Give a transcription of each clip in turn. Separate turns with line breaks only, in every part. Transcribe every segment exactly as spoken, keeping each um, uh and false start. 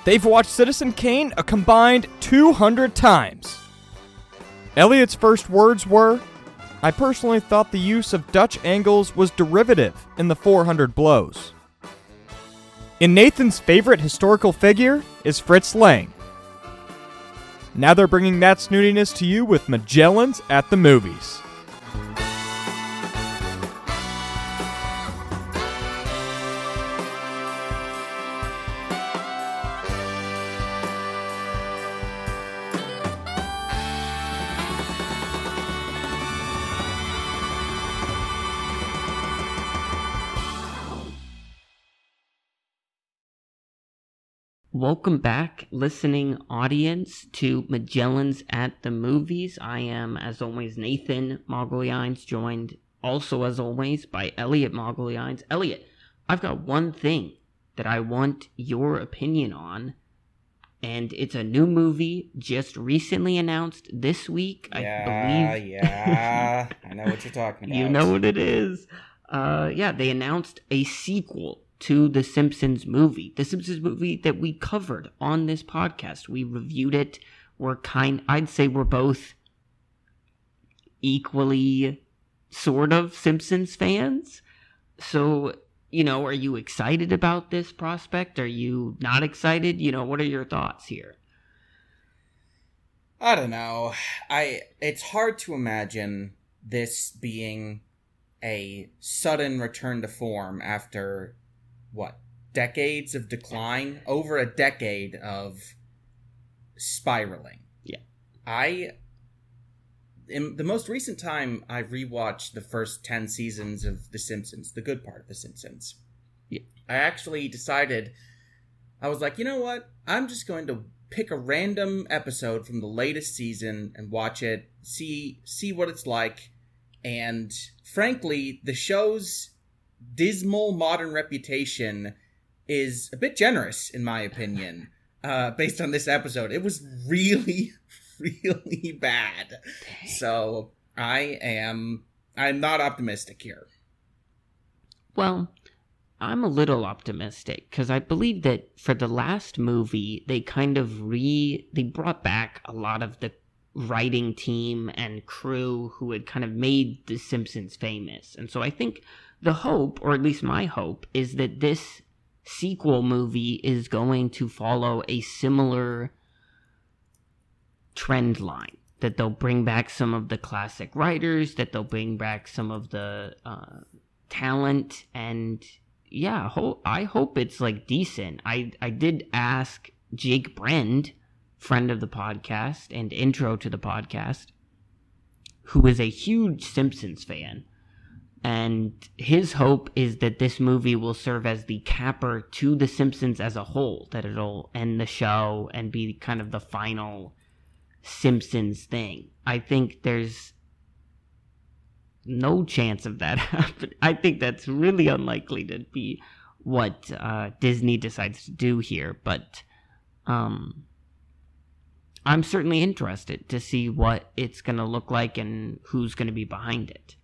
They've watched Citizen Kane a combined two hundred times. Elliot's first words were, "I personally thought the use of Dutch angles was derivative in the four hundred blows." And Nathan's favorite historical figure is Fritz Lang. Now they're bringing that snootiness to you with Magellan's at the Movies.
Welcome back, listening audience, to Magellan's at the Movies. I am, as always, Nathan Mogliines, joined also, as always, by Elliot Mogliines. Elliot, I've got one thing that I want your opinion on, and it's a new movie just recently announced this week,
yeah,
I believe.
Yeah, I know what you're talking about.
You know what it is. Uh, yeah, they announced a sequel to the Simpsons movie. The Simpsons movie that we covered on this podcast. We reviewed it. We're kind, I'd say we're both equally sort of Simpsons fans. So, you know, are you excited about this prospect? Are you not excited? You know, what are your thoughts here?
I don't know. I, it's hard to imagine this being a sudden return to form after what, decades of decline? Over a decade of spiraling.
Yeah.
I, in the most recent time, I rewatched the first ten seasons of The Simpsons, the good part of The Simpsons.
Yeah.
I actually decided, I was like, you know what? I'm just going to pick a random episode from the latest season and watch it, see see what it's like. And frankly, the show's dismal modern reputation is a bit generous, in my opinion, uh, based on this episode. It was really, really bad. So I am, I'm not optimistic here.
Well, I'm a little optimistic because I believe that for the last movie, they kind of re, they brought back a lot of the writing team and crew who had kind of made The Simpsons famous. And so I think the hope, or at least my hope, is that this sequel movie is going to follow a similar trend line. That they'll bring back some of the classic writers, that they'll bring back some of the uh, talent, and yeah, ho- I hope it's like decent. I, I did ask Jake Brend, friend of the podcast and intro to the podcast, who is a huge Simpsons fan. And his hope is that this movie will serve as the capper to The Simpsons as a whole, that it'll end the show and be kind of the final Simpsons thing. I think there's no chance of that happening. I think that's really unlikely to be what uh, Disney decides to do here, but um, I'm certainly interested to see what it's going to look like and who's going to be behind it.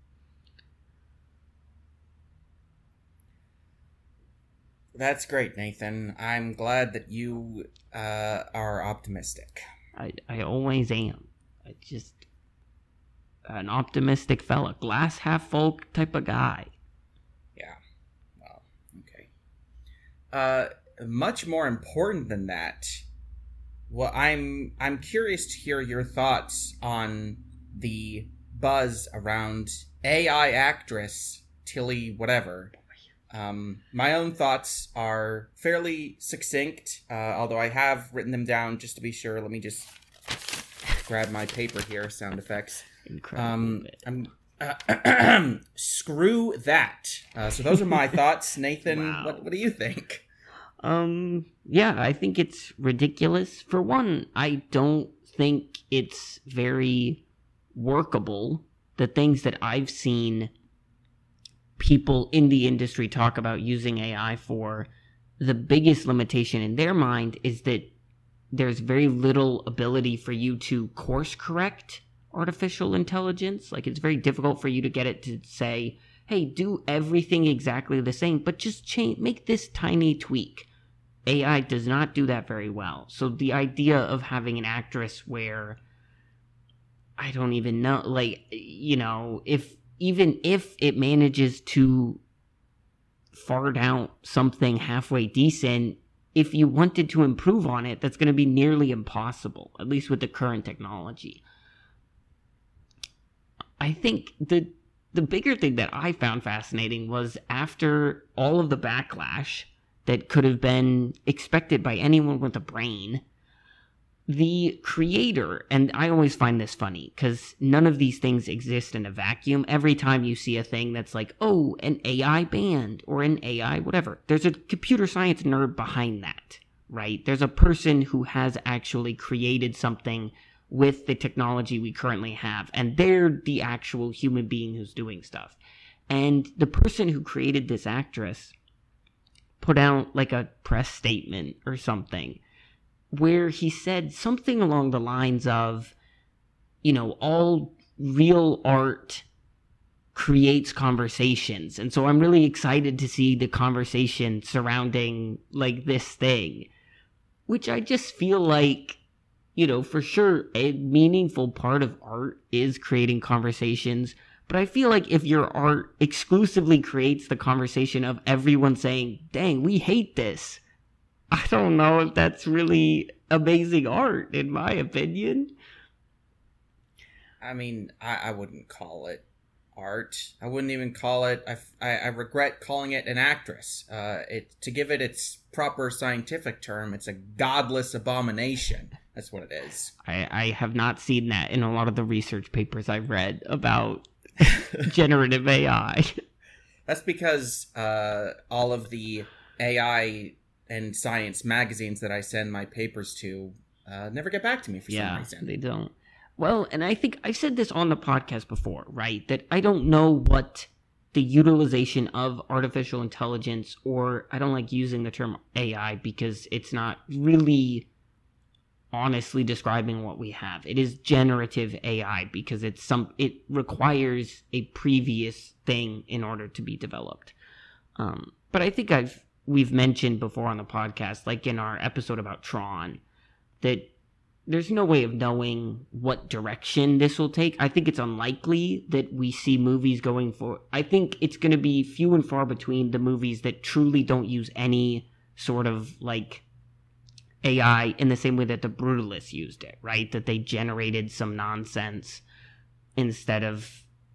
That's great, Nathan. I'm glad that you uh, are optimistic.
I, I always am. I just an optimistic fella, glass half full type of guy.
Yeah. Well, okay. Uh, much more important than that. Well, I'm I'm curious to hear your thoughts on the buzz around A I actress Tilly whatever. Um, my own thoughts are fairly succinct, uh, although I have written them down just to be sure. Let me just grab my paper here, sound effects.
Incredible.
Um, I'm, uh, screw that. Uh, so those are my thoughts. Nathan,
Wow.
what, what do you think?
Um, yeah, I think it's ridiculous. For one, I don't think it's very workable. The things that I've seen people in the industry talk about using A I for, the biggest limitation in their mind is that there's very little ability for you to course correct artificial intelligence. Like, it's very difficult for you to get it to say, hey, do everything exactly the same, but just change, make this tiny tweak. A I does not do that very well. So the idea of having an actress where, I don't even know, like, you know, if even if it manages to fart out something halfway decent, if you wanted to improve on it, that's going to be nearly impossible, at least with the current technology. I think the the bigger thing that I found fascinating was after all of the backlash that could have been expected by anyone with a brain, the creator, and I always find this funny because none of these things exist in a vacuum. Every time you see a thing that's like, oh, an A I band or an A I whatever, there's a computer science nerd behind that, right? There's a person who has actually created something with the technology we currently have, and they're the actual human being who's doing stuff. And the person who created this actress put out like a press statement or something where he said something along the lines of, you know, all real art creates conversations. And so I'm really excited to see the conversation surrounding like this thing, which I just feel like, you know, for sure a meaningful part of art is creating conversations. But I feel like if your art exclusively creates the conversation of everyone saying, dang, we hate this, I don't know if that's really amazing art, in my opinion.
I mean, I, I wouldn't call it art. I wouldn't even call it, I, I, I regret calling it an actress. Uh, it, to give it its proper scientific term, it's a godless abomination. That's what it is.
I, I have not seen that in a lot of the research papers I've read about generative A I.
That's because uh, all of the A I and science magazines that I send my papers to uh, never get back to me for
yeah,
some reason.
They don't. Well, and I think I've said this on the podcast before, right? That I don't know what the utilization of artificial intelligence, or I don't like using the term A I because it's not really honestly describing what we have. It is generative A I because it's some it requires a previous thing in order to be developed. Um, but I think I've we've mentioned before on the podcast, like in our episode about Tron, that there's no way of knowing what direction this will take. I think it's unlikely that we see movies going for. I think it's going to be few and far between the movies that truly don't use any sort of like A I in the same way that the Brutalists used it, right? That they generated some nonsense instead of,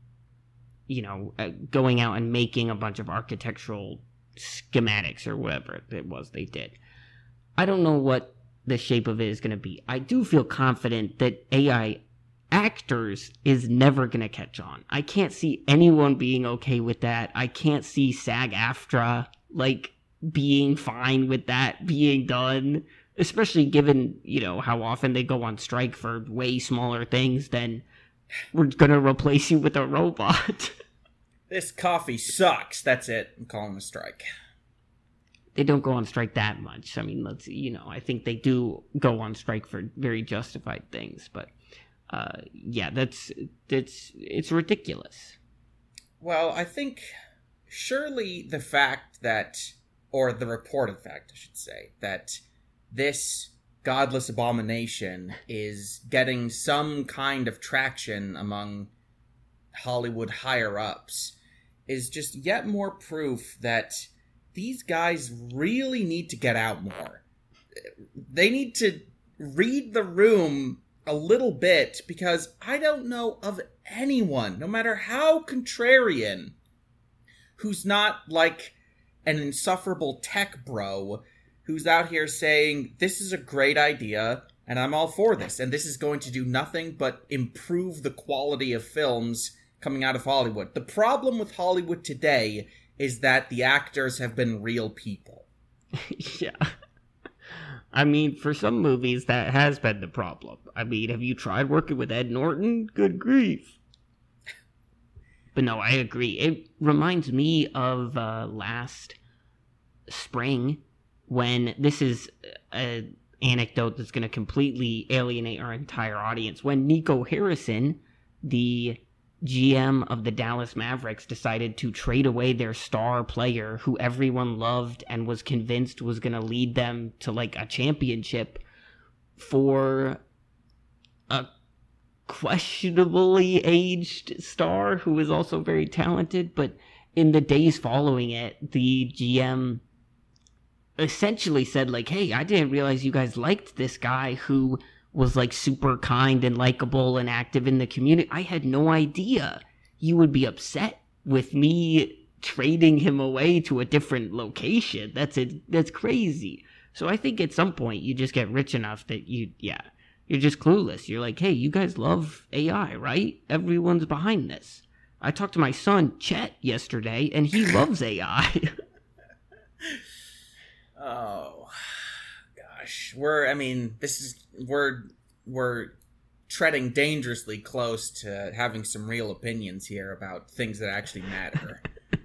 you know, uh, going out and making a bunch of architectural schematics or whatever it was they did. I don't know what the shape of it is going to be. I do feel confident that A I actors is never going to catch on. I can't see anyone being okay with that. I can't see SAG-AFTRA, like, being fine with that being done, especially given, you know, how often they go on strike for way smaller things than we're going to replace you with a robot.
This coffee sucks. That's it. I'm calling a strike.
They don't go on strike that much. I mean, let's, you know, I think they do go on strike for very justified things, but uh, yeah, that's, that's, it's ridiculous.
Well, I think surely the fact that, or the reported fact, I should say, that this godless abomination is getting some kind of traction among Hollywood higher-ups is just yet more proof that these guys really need to get out more. They need to read the room a little bit, because I don't know of anyone, no matter how contrarian, who's not like an insufferable tech bro who's out here saying, this is a great idea, and I'm all for this, and this is going to do nothing but improve the quality of films coming out of Hollywood. The problem with Hollywood today is that the actors have been real people.
Yeah. I mean, for some movies, that has been the problem. I mean, have you tried working with Ed Norton? Good grief. But no, I agree. It reminds me of uh, last spring, when this is an anecdote that's going to completely alienate our entire audience. When Nico Harrison, the G M of the Dallas Mavericks decided to trade away their star player who everyone loved and was convinced was going to lead them to like a championship for a questionably aged star who was also very talented. But in the days following it, the G M essentially said like, hey, I didn't realize you guys liked this guy who was like super kind and likable and active in the community. I had no idea you would be upset with me trading him away to a different location. That's it. That's crazy. So I think at some point you just get rich enough that you, yeah, you're just clueless. You're like, hey, you guys love A I, right? Everyone's behind this. I talked to my son, Chet, yesterday, and he loves A I.
Oh, gosh. We're, I mean, this is, we're, we're treading dangerously close to having some real opinions here about things that actually matter.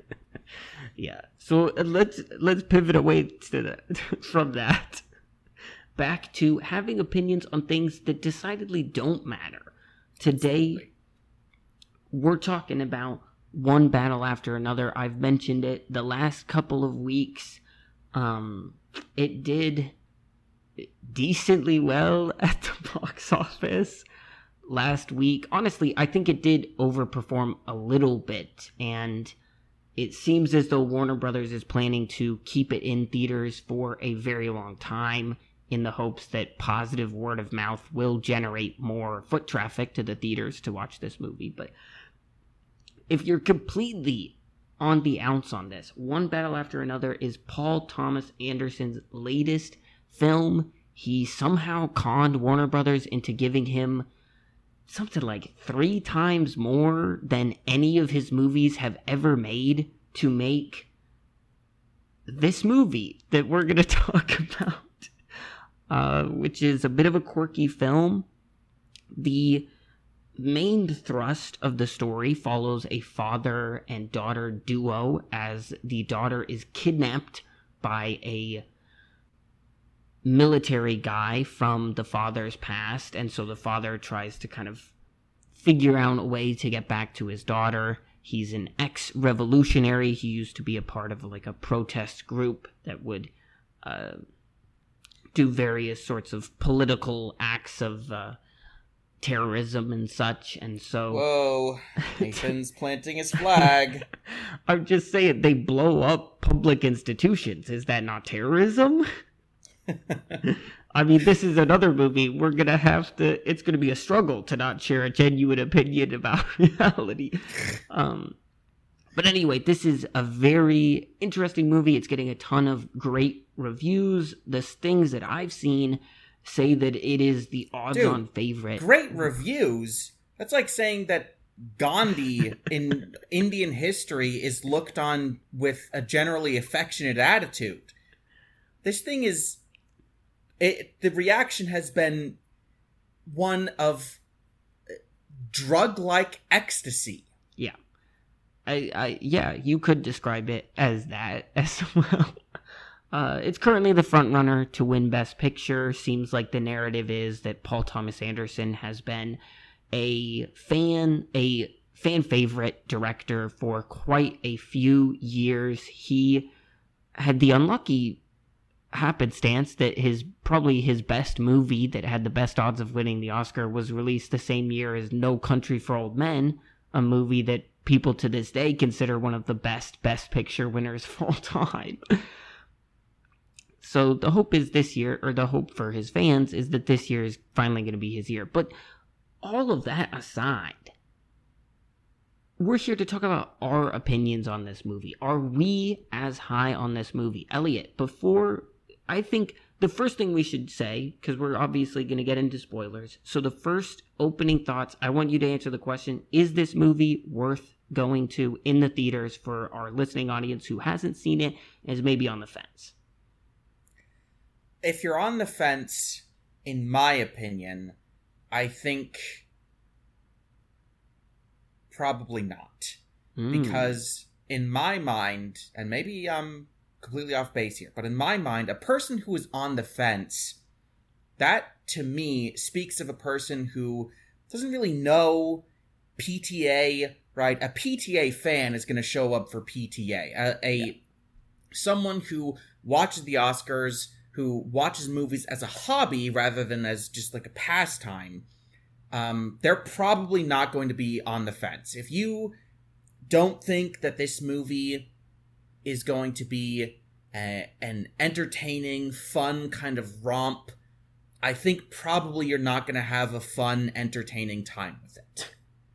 Yeah. So uh, let's, let's pivot away to that, from that. Back to having opinions on things that decidedly don't matter. Today, Absolutely. We're talking about one battle after another. I've mentioned it the last couple of weeks. Um, it did decently well at the box office last week. Honestly, I think it did overperform a little bit, and it seems as though Warner Brothers is planning to keep it in theaters for a very long time in the hopes that positive word of mouth will generate more foot traffic to the theaters to watch this movie. But if you're completely on the ounce on this, One Battle After Another is Paul Thomas Anderson's latest film. He somehow conned Warner Brothers into giving him something like three times more than any of his movies have ever made to make this movie that we're going to talk about, uh, which is a bit of a quirky film. The main thrust of the story follows a father and daughter duo as the daughter is kidnapped by a military guy from the father's past, and so the father tries to kind of figure out a way to get back to his daughter. He's an ex-revolutionary. He used to be a part of like a protest group that would uh, do various sorts of political acts of uh, terrorism and such, and so
whoa, Nathan's planting his flag.
I'm just saying, they blow up public institutions. Is that not terrorism? I mean, this is another movie we're gonna have to, it's gonna be a struggle to not share a genuine opinion about reality. Um, but anyway, this is a very interesting movie. It's getting a ton of great reviews. The things that I've seen say that it is the odds-on
Dude,
favorite.
Great reviews? That's like saying that Gandhi in Indian history is looked on with a generally affectionate attitude. This thing is... It, the reaction has been one of drug-like ecstasy.
Yeah. I, I, yeah, you could describe it as that as well. Uh, it's currently the frontrunner to win Best Picture. Seems like the narrative is that Paul Thomas Anderson has been a fan, a fan favorite director for quite a few years. He had the unlucky happenstance that his probably his best movie that had the best odds of winning the Oscar was released the same year as No Country for Old Men, a movie that people to this day consider one of the best Best Picture winners of all time. So the hope is this year, or the hope for his fans, is that this year is finally going to be his year. But all of that aside, we're here to talk about our opinions on this movie. Are we as high on this movie? Elliot, before, I think the first thing we should say, because we're obviously going to get into spoilers, so the first opening thoughts, I want you to answer the question, is this movie worth going to in the theaters for our listening audience who hasn't seen it and is maybe on the fence?
If you're on the fence, in my opinion, I think probably not. Mm. Because in my mind, and maybe I'm completely off base here, but in my mind, a person who is on the fence, that to me speaks of a person who doesn't really know P T A, right? A P T A fan is going to show up for P T A. A, a yeah. Someone who watches the Oscars, who watches movies as a hobby rather than as just like a pastime, um, they're probably not going to be on the fence. If you don't think that this movie is going to be a, an entertaining, fun kind of romp, I think probably you're not going to have a fun, entertaining time with it.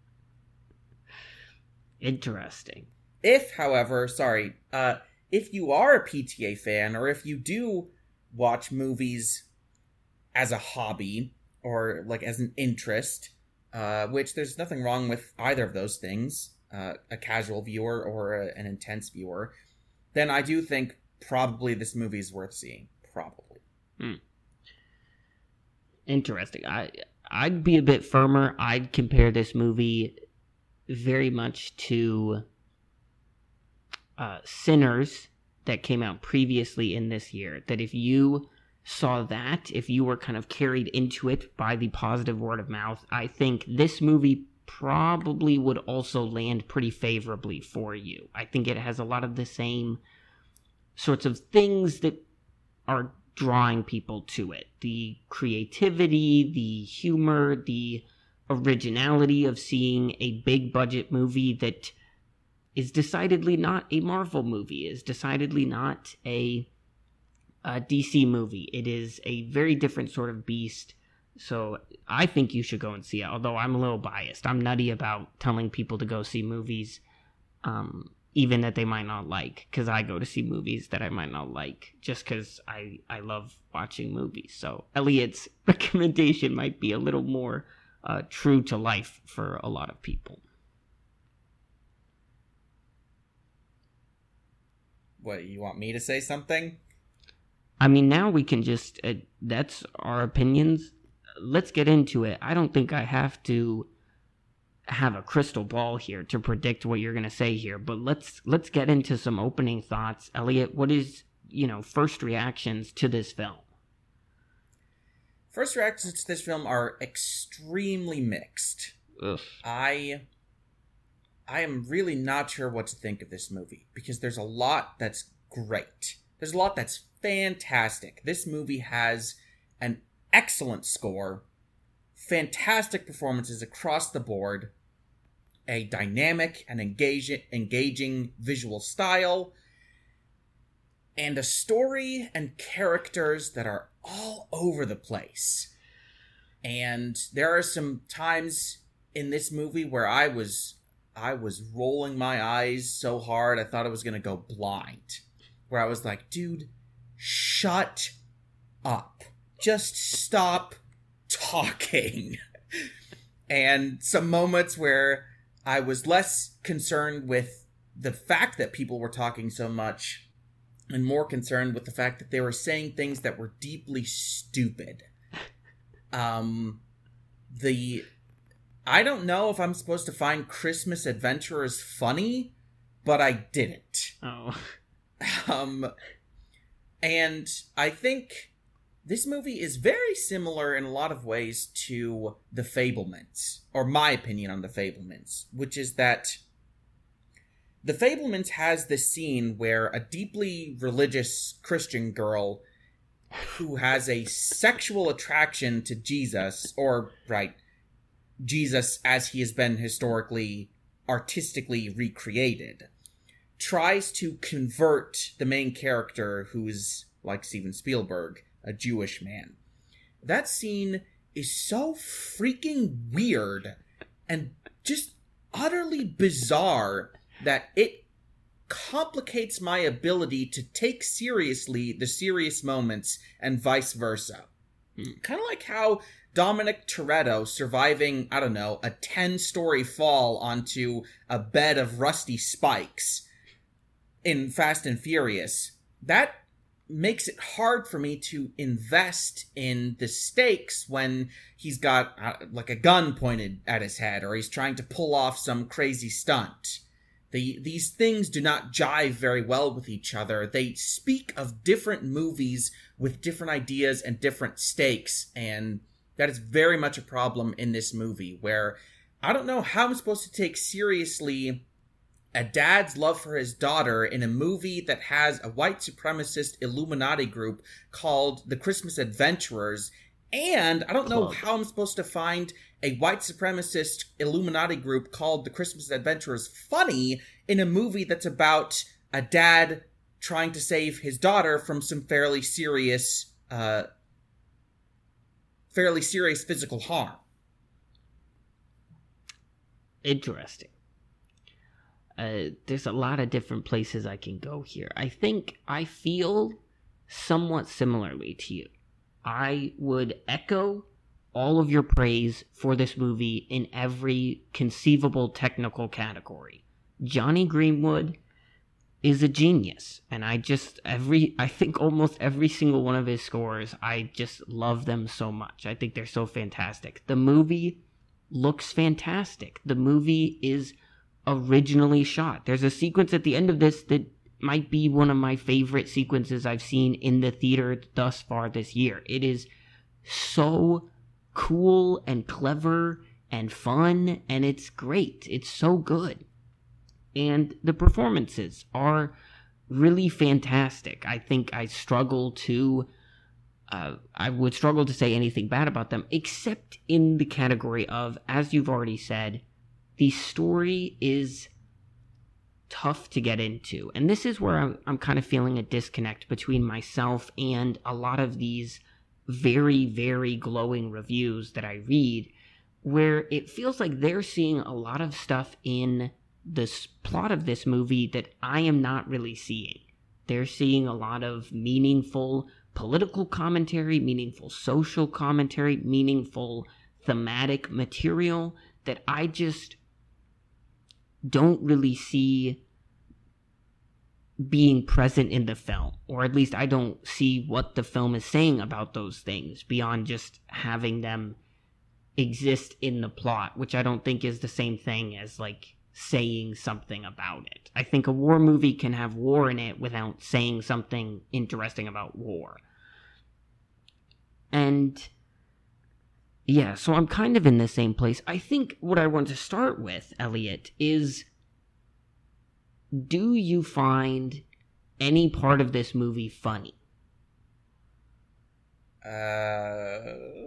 Interesting.
If, however, sorry, uh, if you are a P T A fan, or if you do watch movies as a hobby, or like as an interest, uh, which there's nothing wrong with either of those things, uh, a casual viewer or a, an intense viewer, then I do think probably this movie is worth seeing. Probably.
Hmm. Interesting. I, I'd be a bit firmer. I'd compare this movie very much to uh, Sinners that came out previously in this year. That if you saw that, if you were kind of carried into it by the positive word of mouth, I think this movie probably would also land pretty favorably for you. I think it has a lot of the same sorts of things that are drawing people to it. The creativity, the humor, the originality of seeing a big budget movie that is decidedly not a Marvel movie, is decidedly not a, a D C movie. It is a very different sort of beast. So I think you should go and see it, although I'm a little biased. I'm nutty about telling people to go see movies, um, even that they might not like, because I go to see movies that I might not like, just because I, I love watching movies. So Elliot's recommendation might be a little more uh, true to life for a lot of people.
What, you want me to say something?
I mean, now we can just, uh, that's our opinions. Let's get into it. I don't think I have to have a crystal ball here to predict what you're going to say here, but let's let's get into some opening thoughts. Elliot, what is, you know, first reactions to this film?
First reactions to this film are extremely mixed.
Ugh.
I I am really not sure what to think of this movie, because there's a lot that's great. There's a lot that's fantastic. This movie has an excellent score, fantastic performances across the board, a dynamic and engaging, engaging visual style, and a story and characters that are all over the place. And there are some times in this movie where I was I was rolling my eyes so hard I thought I was going to go blind. Where I was like, dude, shut up. Just stop talking. And some moments where I was less concerned with the fact that people were talking so much and more concerned with the fact that they were saying things that were deeply stupid. Um, the I don't know if I'm supposed to find Christmas Adventurers funny, but I didn't.
Oh.
Um, and I think this movie is very similar in a lot of ways to The Fabelmans, or my opinion on The Fabelmans, which is that The Fabelmans has this scene where a deeply religious Christian girl who has a sexual attraction to Jesus, or, right, Jesus as he has been historically, artistically recreated, tries to convert the main character, who's, like Steven Spielberg, a Jewish man. That scene is so freaking weird and just utterly bizarre that it complicates my ability to take seriously the serious moments and vice versa. Mm. Kind of like how Dominic Toretto surviving, I don't know, a ten-story fall onto a bed of rusty spikes in Fast and Furious. That makes it hard for me to invest in the stakes when he's got uh, like a gun pointed at his head, or he's trying to pull off some crazy stunt. The, these things do not jive very well with each other. They speak of different movies with different ideas and different stakes, and that is very much a problem in this movie, where I don't know how I'm supposed to take seriously a dad's love for his daughter in a movie that has a white supremacist Illuminati group called the Christmas Adventurers. And I don't know how I'm supposed to find a white supremacist Illuminati group called the Christmas Adventurers funny in a movie that's about a dad trying to save his daughter from some fairly serious, uh, fairly serious physical harm.
Interesting. Uh, there's a lot of different places I can go here. I think I feel somewhat similarly to you. I would echo all of your praise for this movie in every conceivable technical category. Johnny Greenwood is a genius, and I just, every, I think almost every single one of his scores, I just love them so much. I think they're so fantastic. The movie looks fantastic. The movie is originally shot. There's a sequence at the end of this that might be one of my favorite sequences I've seen in the theater thus far this year. It is so cool and clever and fun, and it's great. It's so good. And the performances are really fantastic. I think I struggle to, uh, I would struggle to say anything bad about them, except in the category of, as you've already said, the story is tough to get into. And this is where I'm, I'm kind of feeling a disconnect between myself and a lot of these very, very glowing reviews that I read, where it feels like they're seeing a lot of stuff in the plot of this movie that I am not really seeing. They're seeing a lot of meaningful political commentary, meaningful social commentary, meaningful thematic material that I just don't really see being present in the film, or at least I don't see what the film is saying about those things beyond just having them exist in the plot, which I don't think is the same thing as like saying something about it. I think a war movie can have war in it without saying something interesting about war. And yeah, so I'm kind of in the same place. I think what I want to start with, Elliot, is, do you find any part of this movie funny?
Uh,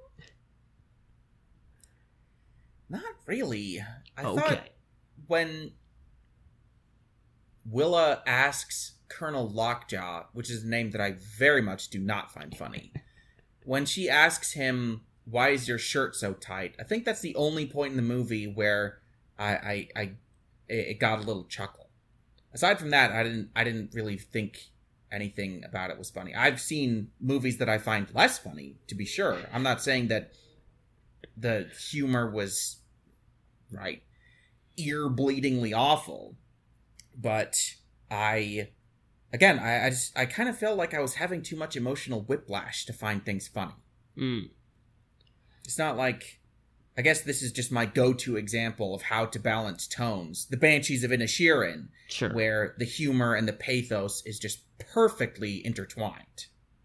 not really. I
okay.
thought when Willa asks Colonel Lockjaw, which is a name that I very much do not find funny, when she asks him, "Why is your shirt so tight?" I think that's the only point in the movie where I, I, I it got a little chuckle. Aside from that, I didn't, I didn't really think anything about it was funny. I've seen movies that I find less funny, to be sure. I'm not saying that the humor was, right, ear-bleedingly awful, but I, again, I, I just, I kind of felt like I was having too much emotional whiplash to find things funny.
Mm.
It's not like, I guess this is just my go-to example of how to balance tones. The Banshees of Inisherin,
sure,
where the humor and the pathos is just perfectly intertwined.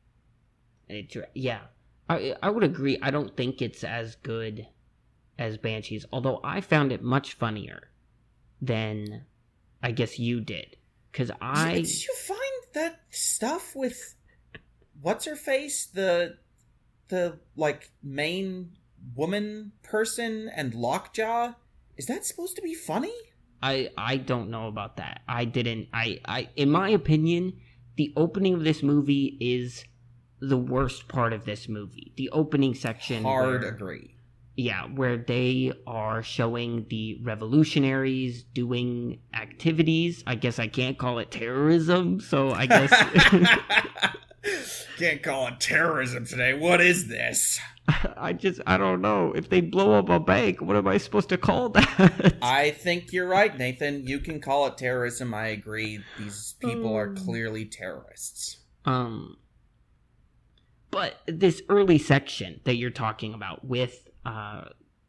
It, yeah, I, I would agree. I don't think it's as good as Banshees, although I found it much funnier than I guess you did. Because I...
Did you find that stuff with... What's-her-face? The... The, like, main woman person and Lockjaw? Is that supposed to be funny?
I, I don't know about that. I didn't... I, I in my opinion, the opening of this movie is the worst part of this movie. The opening section...
Hard
where,
agree.
Yeah, where they are showing the revolutionaries doing activities. I guess I can't call it terrorism, so I guess...
Can't call it terrorism today. What is this?
I just, I don't know. If they blow up a bank, what am I supposed to call that?
I think you're right, Nathan. You can call it terrorism. I agree. These people are clearly terrorists.
Um, but this early section that you're talking about with, uh,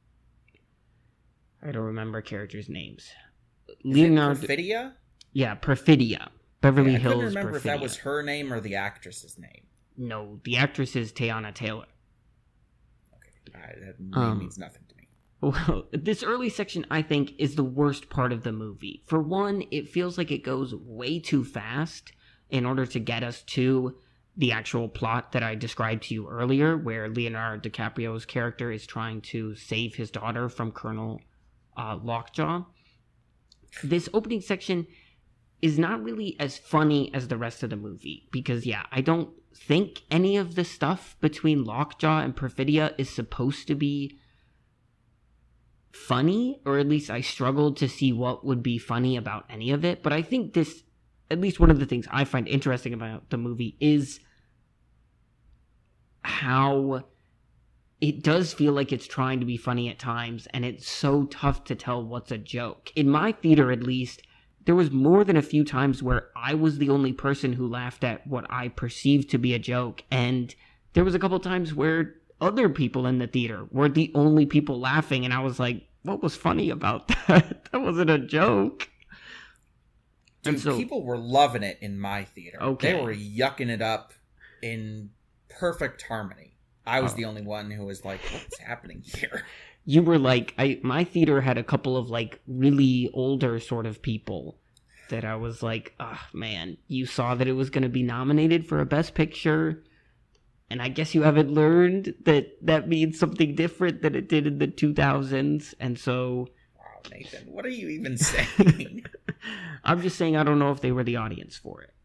I don't remember characters' names.
Is
Leonardo.
it Perfidia?
Yeah, Perfidia. Beverly
yeah, I
Hills.
couldn't remember
Perfidia.
if that was her name or the actress's name.
No, the actress is Teyana Taylor.
Okay, uh, that name
um,
means nothing to me.
Well, this early section, I think, is the worst part of the movie. For one, it feels like it goes way too fast in order to get us to the actual plot that I described to you earlier, where Leonardo DiCaprio's character is trying to save his daughter from Colonel uh, Lockjaw. This opening section is not really as funny as the rest of the movie, because, yeah, I don't think any of the stuff between Lockjaw and Perfidia is supposed to be funny, or at least I struggled to see what would be funny about any of it. But I think this, at least one of the things I find interesting about the movie is how it does feel like it's trying to be funny at times, and it's so tough to tell what's a joke. In my theater, at least, there was more than a few times where I was the only person who laughed at what I perceived to be a joke, and there was a couple times where other people in the theater were the only people laughing, and I was like, what was funny about that? That wasn't a joke.
Dude,
so,
people were loving it in my theater.
Okay.
They were yucking it up in perfect harmony. I was
oh.
the only one who was like, what's happening here?
You were like, I my theater had a couple of like really older sort of people that I was like, oh man, you saw that it was going to be nominated for a Best Picture, and I guess you haven't learned that that means something different than it did in the two thousands, and so...
Wow, Nathan, what are you even saying?
I'm just saying I don't know if they were the audience for it.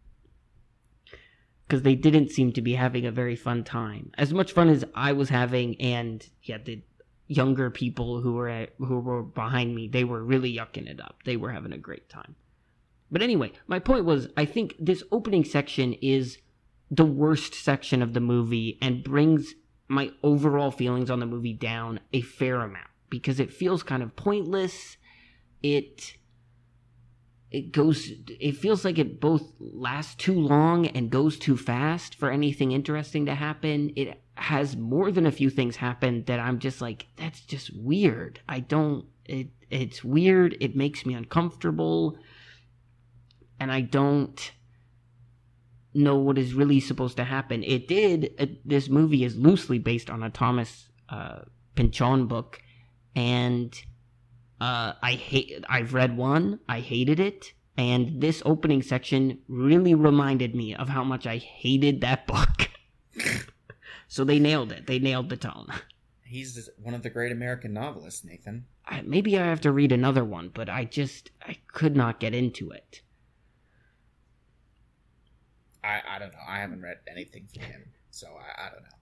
Because they didn't seem to be having a very fun time. As much fun as I was having, and yeah, the younger people who were at, who were behind me, they were really yucking it up. They were having a great time. But anyway, my point was, I think this opening section is the worst section of the movie and brings my overall feelings on the movie down a fair amount, because it feels kind of pointless. It it goes it feels like it both lasts too long and goes too fast for anything interesting to happen. It has more than a few things happen that I'm just like, that's just weird. I don't it it's weird. It makes me uncomfortable, and I don't know what is really supposed to happen. It did uh, this movie is loosely based on a Thomas uh, Pynchon book, and uh, I hate. I've read one. I hated it, and this opening section really reminded me of how much I hated that book. So they nailed it. They nailed the tone.
He's one of the great American novelists, Nathan.
I, maybe I have to read another one, but I just I could not get into it.
I, I don't know. I haven't read anything from him, so I, I don't know.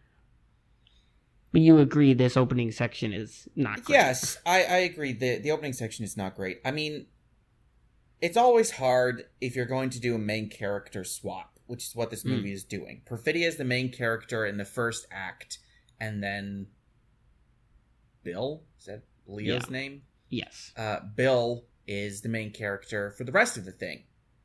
But you agree this opening section is not great.
Yes, I, I agree. The, the opening section is not great. I mean, it's always hard if you're going to do a main character swap, which is what this movie mm. is doing. Perfidia is the main character in the first act, and then Bill, is that Leo's
yeah.
name?
Yes.
Uh, Bill is the main character for the rest of the thing.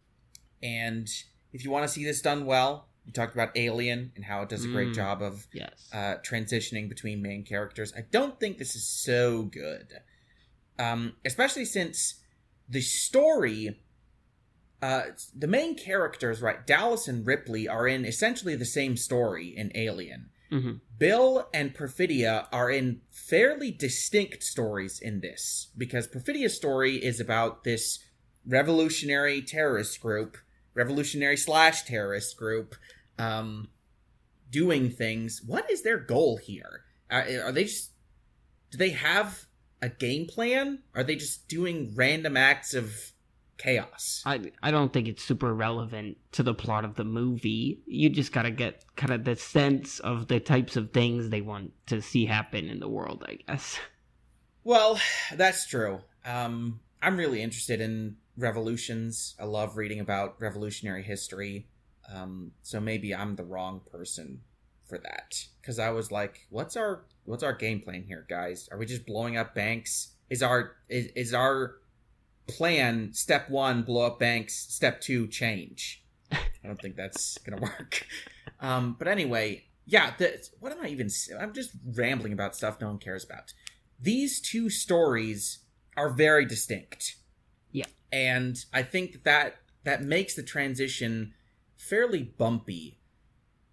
And if you want to see this done well, you talked about Alien and how it does a great mm, job of
yes.
uh, transitioning between main characters. I don't think this is so good. Um, especially since the story, uh, the main characters, right, Dallas and Ripley are in essentially the same story in Alien.
Mm-hmm.
Bill and Perfidia are in fairly distinct stories in this, because Perfidia's story is about this revolutionary terrorist group revolutionary slash terrorist group um, doing things. What is their goal here? Are, are they just... Do they have a game plan? Are they just doing random acts of chaos?
I, I don't think it's super relevant to the plot of the movie. You just gotta get kind of the sense of the types of things they want to see happen in the world, I guess.
Well, that's true. Um, I'm really interested in revolutions. I love reading about revolutionary history. Um, so maybe I'm the wrong person for that. Because I was like, what's our what's our game plan here, guys? Are we just blowing up banks? Is our is, is our plan step one, blow up banks, step two, change? I don't think that's gonna work. Um, but anyway, yeah, the, what am I even... I'm just rambling about stuff no one cares about. These two stories are very distinct.
Yeah.
And I think that, that that makes the transition fairly bumpy.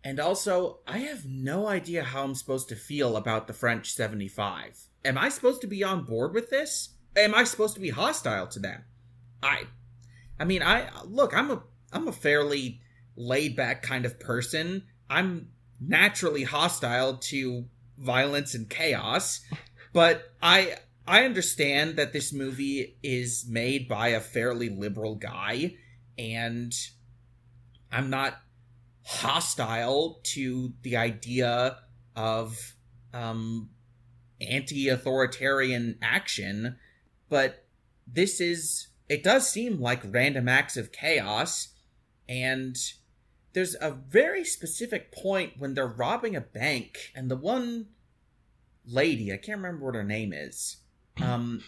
And also, I have no idea how I'm supposed to feel about the French seventy-five. Am I supposed to be on board with this? Am I supposed to be hostile to them? I I mean, I look, I'm a I'm a fairly laid-back kind of person. I'm naturally hostile to violence and chaos, but I I understand that this movie is made by a fairly liberal guy, and I'm not hostile to the idea of um, anti-authoritarian action, but this is, it does seem like random acts of chaos, and there's a very specific point when they're robbing a bank, and the one lady, I can't remember what her name is. Um,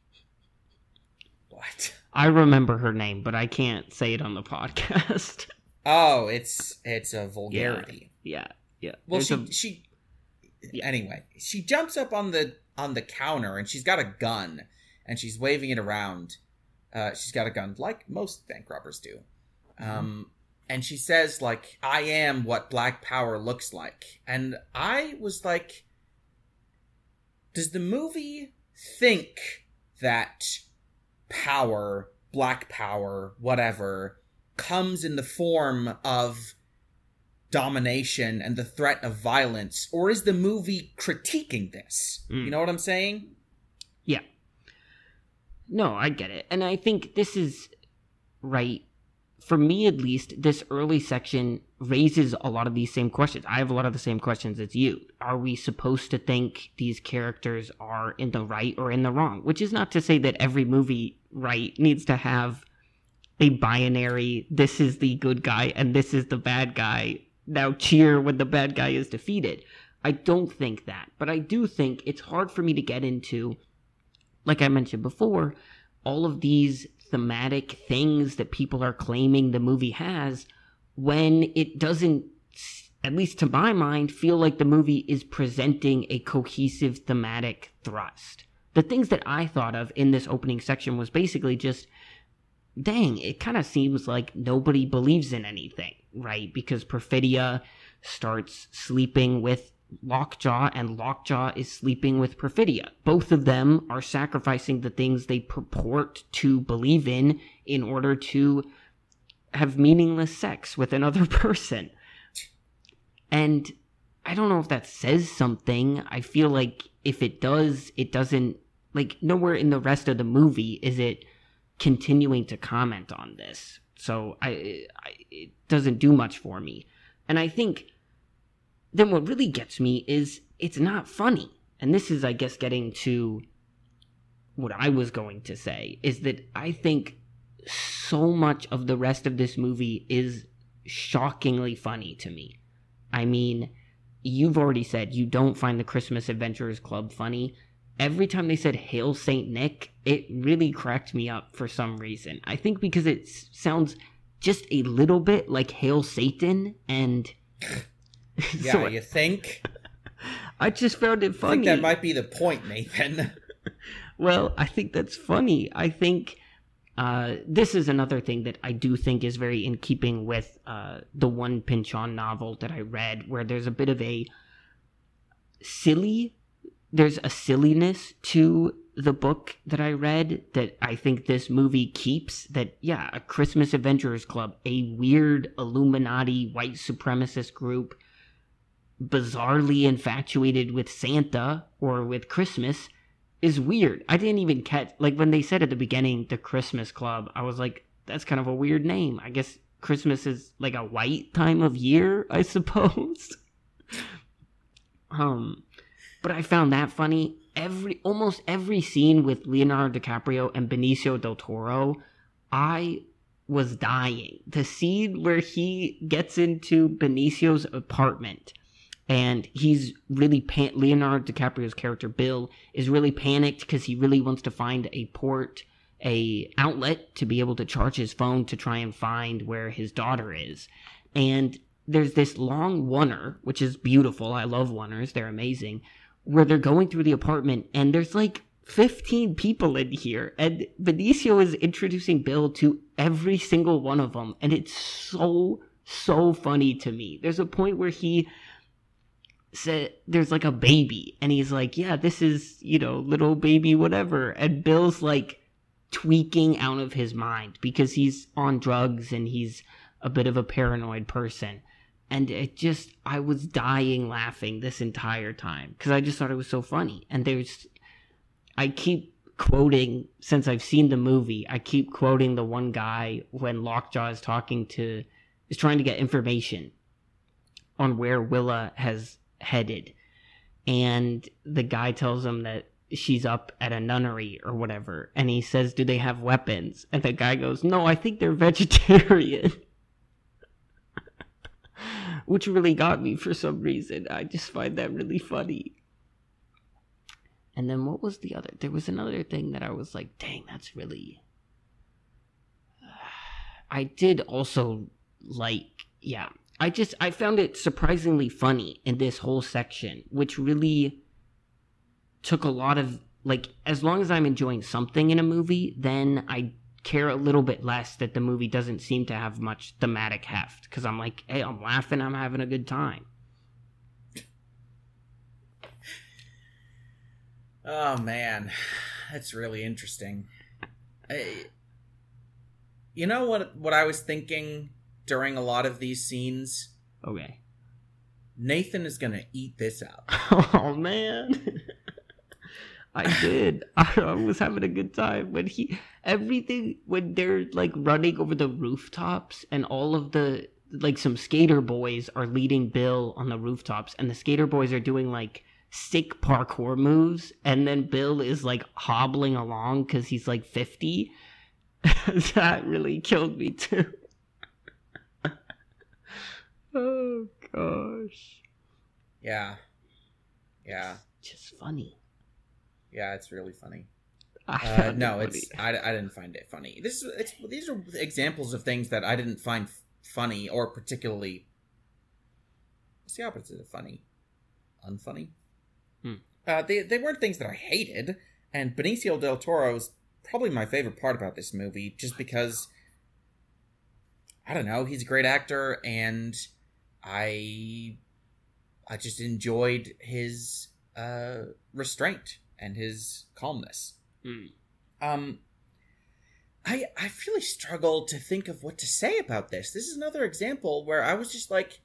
what?
I remember her name, but I can't say it on the podcast.
Oh, it's it's a vulgarity.
Yeah, yeah. yeah.
Well,
There's
she
a...
she
Yeah.
anyway, she jumps up on the on the counter and she's got a gun and she's waving it around. Uh, she's got a gun like most bank robbers do. Um, mm-hmm. And she says like, "I am what Black Power looks like." And I was like, does the movie think that power, Black Power, whatever, comes in the form of domination and the threat of violence, or is the movie critiquing this? Mm. You know what I'm saying?
Yeah. No, I get it. And I think this is right. For me, at least, this early section raises a lot of these same questions. I have a lot of the same questions as you. Are we supposed to think these characters are in the right or in the wrong? Which is not to say that every movie, right, needs to have a binary, this is the good guy and this is the bad guy. Now cheer when the bad guy is defeated. I don't think that. But I do think it's hard for me to get into, like I mentioned before, all of these thematic things that people are claiming the movie has when it doesn't, at least to my mind, feel like the movie is presenting a cohesive thematic thrust. The things that I thought of in this opening section was basically just, dang, it kind of seems like nobody believes in anything, right? Because Perfidia starts sleeping with Lockjaw, and Lockjaw is sleeping with Perfidia. Both of them are sacrificing the things they purport to believe in in order to have meaningless sex with another person. And I don't know if that says something. I feel like if it does, it doesn't, like, nowhere in the rest of the movie is it continuing to comment on this. So I, I it doesn't do much for me. And I think then what really gets me is it's not funny. And this is, I guess, getting to what I was going to say, is that I think so much of the rest of this movie is shockingly funny to me. I mean, you've already said you don't find the Christmas Adventurers Club funny. Every time they said Hail Saint Nick, it really cracked me up for some reason. I think because it sounds just a little bit like Hail Satan, and
yeah, so you think?
I just found it funny.
I think that might be the point, Nathan.
Well, I think that's funny. I think uh, this is another thing that I do think is very in keeping with uh, the one Pynchon novel that I read, where there's a bit of a silly, there's a silliness to the book that I read that I think this movie keeps. That, yeah, a Christmas Adventurers Club, a weird Illuminati white supremacist group, bizarrely infatuated with Santa or with Christmas, is weird. I didn't even catch, like, when they said at the beginning, the Christmas Club, I was like, that's kind of a weird name. I guess Christmas is like a white time of year, I suppose. um, but I found that funny. Every, almost every scene with Leonardo DiCaprio and Benicio del Toro, I was dying. The scene where he gets into Benicio's apartment, and he's really pan- Leonardo DiCaprio's character Bill is really panicked because he really wants to find a port, a outlet to be able to charge his phone to try and find where his daughter is. And there's this long oneer, which is beautiful. I love oneers; they're amazing. Where they're going through the apartment, and there's like fifteen people in here, and Benicio is introducing Bill to every single one of them, and it's so so funny to me. There's a point where he said there's like a baby and he's like, yeah, this is, you know, little baby whatever, and Bill's like tweaking out of his mind because he's on drugs and he's a bit of a paranoid person. And it just, I was dying laughing this entire time because I just thought it was so funny. And there's, I keep quoting, since I've seen the movie, I keep quoting the one guy when Lockjaw is talking to, is trying to get information on where Willa has headed. And the guy tells him that she's up at a nunnery or whatever. And he says, do they have weapons? And the guy goes, no, I think they're vegetarian. Which really got me for some reason. I just find that really funny. And then what was the other? There was another thing that I was like, dang, that's really... I did also like, yeah. I just, I found it surprisingly funny in this whole section, which really took a lot of, like, as long as I'm enjoying something in a movie, then I care a little bit less that the movie doesn't seem to have much thematic heft, because I'm like, hey, I'm laughing, I'm having a good time.
Oh man, that's really interesting. I, you know what what I was thinking during a lot of these scenes?
Okay.
Nathan is gonna eat this up.
Oh man. I did. I was having a good time when he, everything, when they're like running over the rooftops and all of the, like some skater boys are leading Bill on the rooftops and the skater boys are doing like sick parkour moves and then Bill is like hobbling along because he's like fifty. That really killed me too. Oh gosh.
Yeah. Yeah.
It's just funny.
Yeah, it's really funny.
I
uh, no,
it
it's I, I didn't find it funny. This is it's these are examples of things that I didn't find f- funny or particularly. What's the opposite of funny? Unfunny.
Hmm.
Uh, they they weren't things that I hated, and Benicio del Toro is probably my favorite part about this movie, just because I don't know, he's a great actor, and I I just enjoyed his uh, restraint and his calmness.
Mm.
Um, I I really struggled to think of what to say about this. This is another example where I was just like,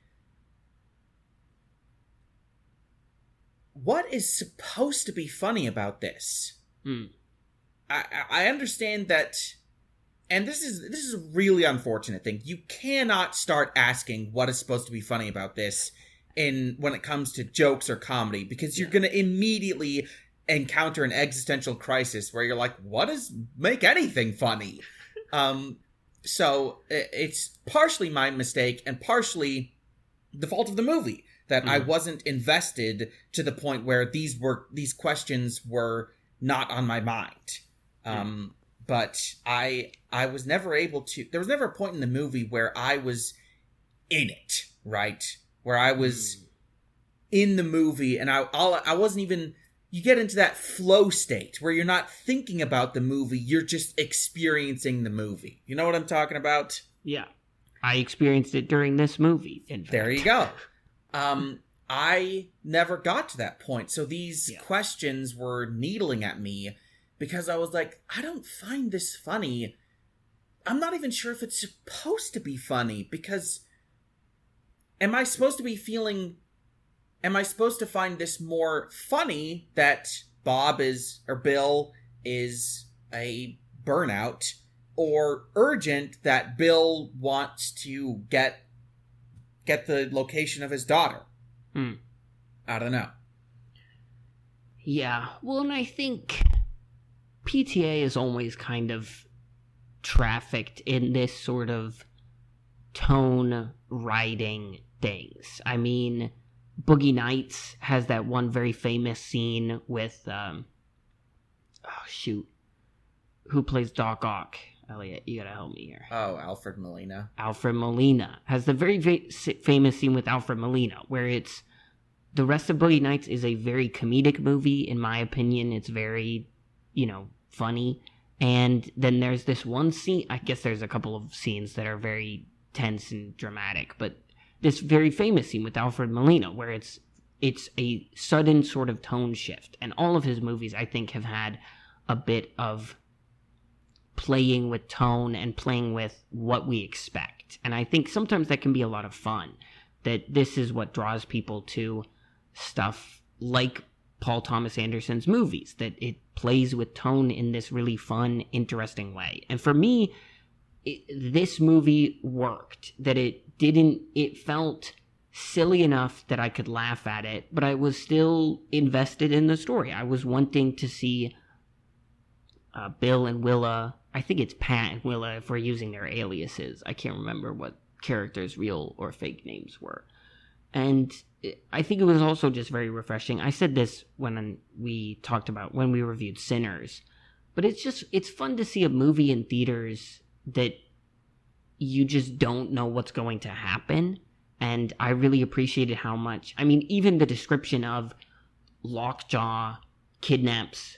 what is supposed to be funny about this?
Mm.
I I understand that, and this is this is a really unfortunate thing. You cannot start asking what is supposed to be funny about this in when it comes to jokes or comedy, because you're going to immediately encounter an existential crisis where you're like, what does make anything funny? um, so it's partially my mistake and partially the fault of the movie that mm. I wasn't invested to the point where these were these questions were not on my mind. Um, mm. But I I was never able to. There was never a point in the movie where I was in it, right? Where I was mm. in the movie and I all I wasn't even. You get into that flow state where you're not thinking about the movie, you're just experiencing the movie. You know what I'm talking about?
Yeah. I experienced it during this movie, in fact.
There you go. Um, I never got to that point. So these yeah. questions were needling at me because I was like, I don't find this funny. I'm not even sure if it's supposed to be funny because am I supposed to be feeling... Am I supposed to find this more funny that Bob is, or Bill is a burnout, or urgent that Bill wants to get get the location of his daughter?
Hmm.
I don't know.
Yeah, well, and I think P T A is always kind of trafficked in this sort of tone writing things. I mean... Boogie Nights has that one very famous scene with, um, oh shoot, who plays Doc Ock? Elliot, you gotta help me here.
Oh, Alfred Molina.
Alfred Molina has the very va- famous scene with Alfred Molina, where it's, the rest of Boogie Nights is a very comedic movie, in my opinion. It's very, you know, funny. And then there's this one scene, I guess there's a couple of scenes that are very tense and dramatic, but this very famous scene with Alfred Molina, where it's it's a sudden sort of tone shift. And all of his movies, I think, have had a bit of playing with tone and playing with what we expect. And I think sometimes that can be a lot of fun, that this is what draws people to stuff like Paul Thomas Anderson's movies, that it plays with tone in this really fun, interesting way. And for me, it, this movie worked, that it didn't, it felt silly enough that I could laugh at it, but I was still invested in the story. I was wanting to see uh, Bill and Willa, I think it's Pat and Willa if we're using their aliases. I can't remember what characters' real or fake names were. And I think it was also just very refreshing. I said this when we talked about, when we reviewed Sinners, but it's just, it's fun to see a movie in theaters that you just don't know what's going to happen. And I really appreciated how much, I mean, even the description of Lockjaw kidnaps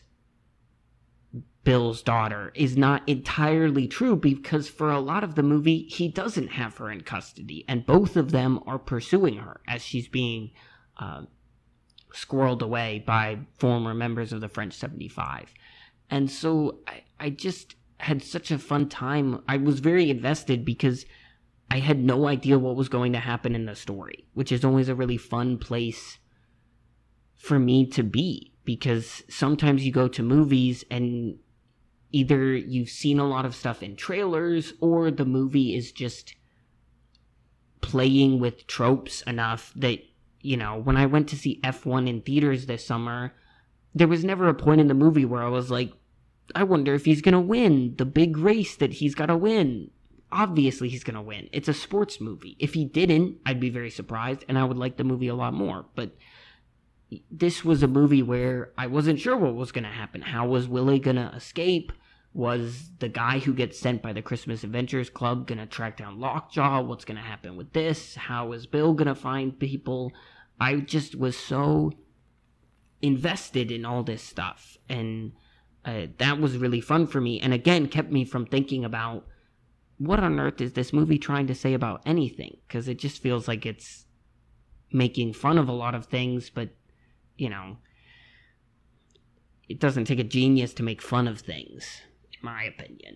Bill's daughter is not entirely true, because for a lot of the movie, he doesn't have her in custody, and both of them are pursuing her as she's being uh, squirreled away by former members of the French seventy-five. And so I, I just had such a fun time. I was very invested because I had no idea what was going to happen in the story, which is always a really fun place for me to be, because sometimes you go to movies and either you've seen a lot of stuff in trailers, or the movie is just playing with tropes enough that, you know, when I went to see F one in theaters this summer, there was never a point in the movie where I was like, I wonder if he's going to win the big race that he's got to win. Obviously he's going to win. It's a sports movie. If he didn't, I'd be very surprised, and I would like the movie a lot more. But this was a movie where I wasn't sure what was going to happen. How was Willie going to escape? Was the guy who gets sent by the Christmas Adventures Club going to track down Lockjaw? What's going to happen with this? How is Bill going to find people? I just was so invested in all this stuff. And uh, that was really fun for me. And again, kept me from thinking about, what on earth is this movie trying to say about anything? Because it just feels like it's making fun of a lot of things, but, you know, it doesn't take a genius to make fun of things, in my opinion.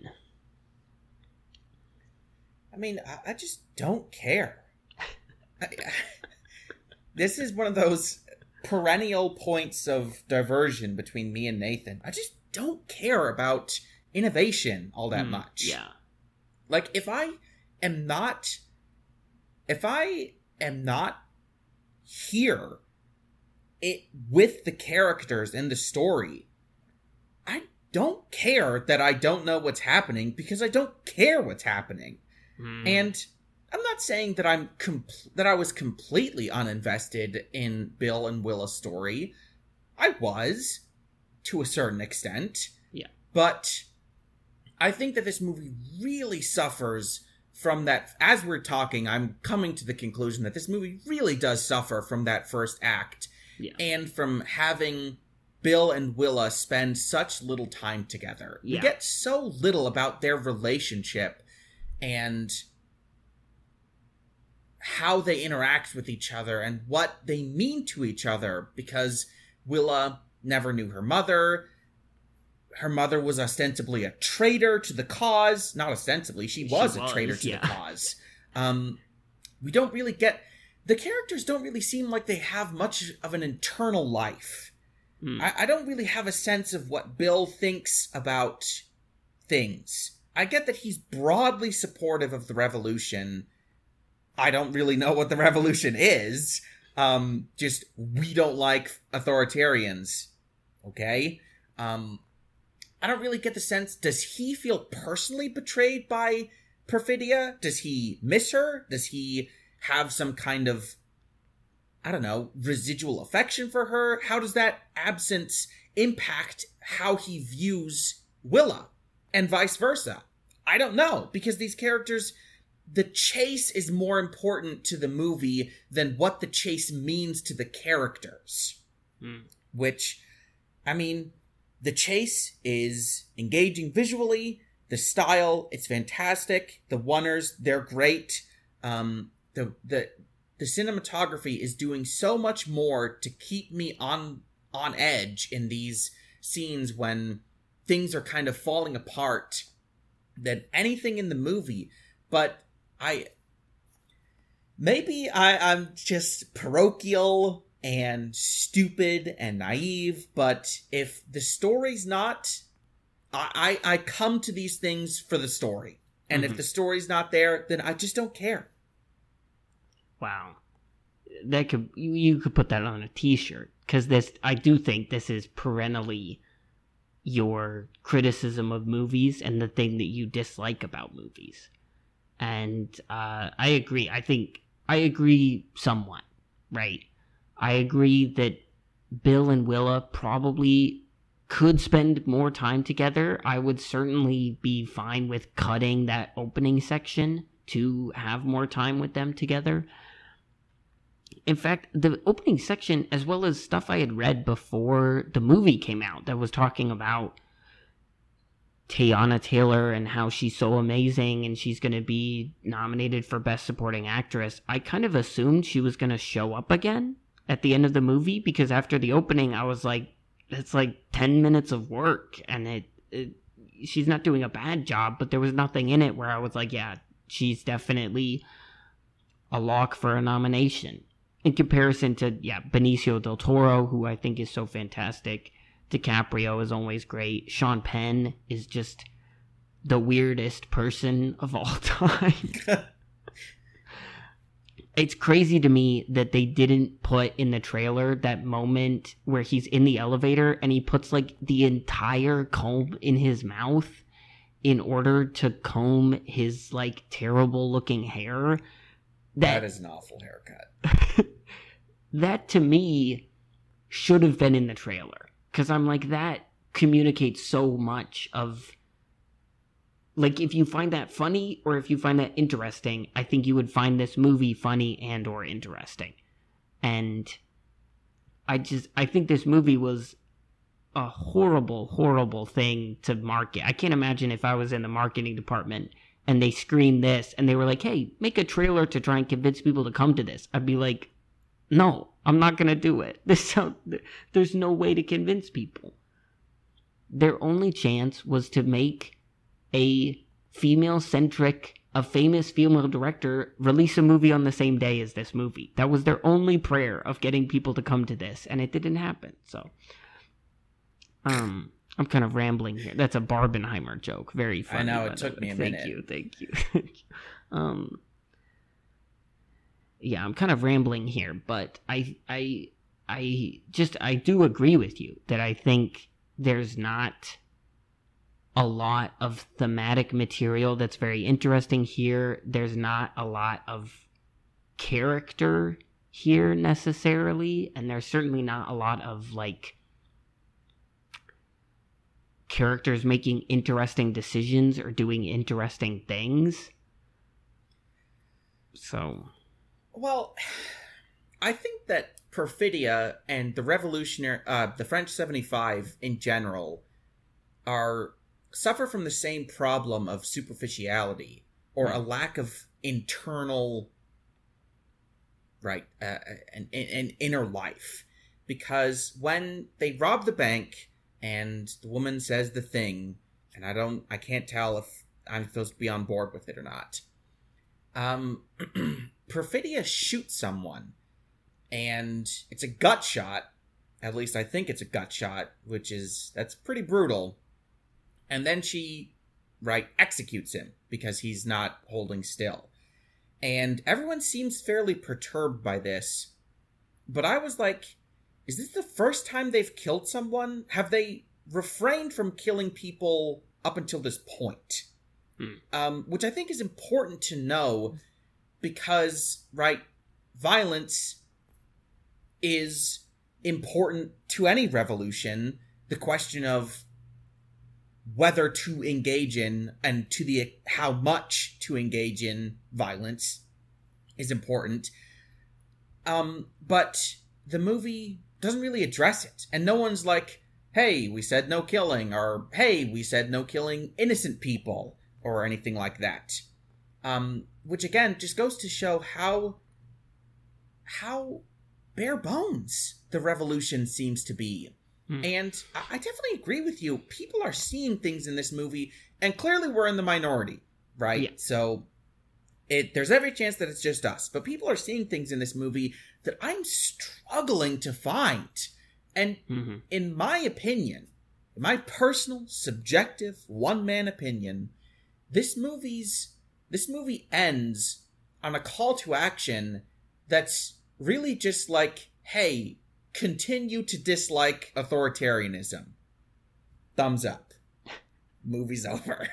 I mean, I, I just don't care. I, I, this is one of those perennial points of diversion between me and Nathan. I just don't care about innovation all that mm, much.
Yeah.
Like, if I am not, if I am not here it, with the characters in the story, I don't care that I don't know what's happening, because I don't care what's happening. Mm. And I'm not saying that I'm com- that I was completely uninvested in Bill and Willa's story. I was, to a certain extent.
Yeah.
But I think that this movie really suffers from that. As we're talking, I'm coming to the conclusion that this movie really does suffer from that first act.
Yeah.
And from having Bill and Willa spend such little time together.
Yeah.
We get so little about their relationship and how they interact with each other and what they mean to each other, because Willa never knew her mother. Her mother was ostensibly a traitor to the cause. Not ostensibly, she was, she was a traitor to yeah. the cause. Um, we don't really get... The characters don't really seem like they have much of an internal life. Mm. I, I don't really have a sense of what Bill thinks about things. I get that he's broadly supportive of the revolution. I don't really know what the revolution is. Um, just, we don't like authoritarians. Okay? Um... I don't really get the sense, does he feel personally betrayed by Perfidia? Does he miss her? Does he have some kind of, I don't know, residual affection for her? How does that absence impact how he views Willa? And vice versa? I don't know, because these characters, the chase is more important to the movie than what the chase means to the characters. Mm. Which, I mean... The chase is engaging visually. The style, it's fantastic. The oneers, they're great. Um, the the the cinematography is doing so much more to keep me on on edge in these scenes when things are kind of falling apart than anything in the movie. But I maybe I, I'm just parochial and stupid and naive, but if the story's not, I, I, I come to these things for the story. And mm-hmm. if the story's not there, then I just don't care.
Wow. That could, you, you could put that on a t-shirt, because this, I do think this is perennially your criticism of movies and the thing that you dislike about movies. And uh, I agree. I think I agree somewhat, right? I agree that Bill and Willa probably could spend more time together. I would certainly be fine with cutting that opening section to have more time with them together. In fact, the opening section, as well as stuff I had read before the movie came out that was talking about Teyana Taylor and how she's so amazing and she's going to be nominated for Best Supporting Actress, I kind of assumed she was going to show up again at the end of the movie, because after the opening, I was like, it's like ten minutes of work, and it, it she's not doing a bad job, but there was nothing in it where I was like, yeah, she's definitely a lock for a nomination. In comparison to, yeah, Benicio del Toro, who I think is so fantastic. DiCaprio is always great. Sean Penn is just the weirdest person of all time. It's crazy to me that they didn't put in the trailer that moment where he's in the elevator and he puts like the entire comb in his mouth in order to comb his like terrible looking hair.
That, that is an awful haircut.
That to me should have been in the trailer, because I'm like, that communicates so much of, like, if you find that funny or if you find that interesting, I think you would find this movie funny and or interesting. And I just, I think this movie was a horrible, horrible thing to market. I can't imagine if I was in the marketing department and they screened this and they were like, hey, make a trailer to try and convince people to come to this. I'd be like, no, I'm not going to do it. This sound, there's no way to convince people. Their only chance was to make a female-centric, a famous female director release a movie on the same day as this movie. That was their only prayer of getting people to come to this, and it didn't happen. So, um, I'm kind of rambling here. That's a Barbenheimer joke. Very funny.
I know, it took me a
thank
minute.
You, thank you, thank you. Um, yeah, I'm kind of rambling here, but I, I, I just, I do agree with you that I think there's not a lot of thematic material that's very interesting here. There's not a lot of character here necessarily, and there's certainly not a lot of like characters making interesting decisions or doing interesting things. So,
well, I think that Perfidia and the revolutionary, uh, the French seventy-five in general, are suffer from the same problem of superficiality or right. a lack of internal, right, uh, an, an inner life. Because when they rob the bank and the woman says the thing, and I don't, I can't tell if I'm supposed to be on board with it or not. Um, Perfidia shoots someone, and it's a gut shot. At least I think it's a gut shot, which is, that's pretty brutal. And then she, right, executes him because he's not holding still. And everyone seems fairly perturbed by this. But I was like, is this the first time they've killed someone? Have they refrained from killing people up until this point? Hmm. Um, which I think is important to know because, right, violence is important to any revolution. The question of whether to engage in and to the how much to engage in violence is important. Um, but the movie doesn't really address it. And no one's like, hey, we said no killing, or hey, we said no killing innocent people, or anything like that. Um, which again just goes to show how how bare bones the revolution seems to be. Hmm. And I, I definitely agree with you. People are seeing things in this movie, and clearly we're in the minority, right? Yeah. So it there's every chance that it's just us. But people are seeing things in this movie that I'm struggling to find. And mm-hmm. in my opinion, in my personal, subjective, one-man opinion, this movie's this movie ends on a call to action that's really just like, hey, continue to dislike authoritarianism. Thumbs up. Movie's over.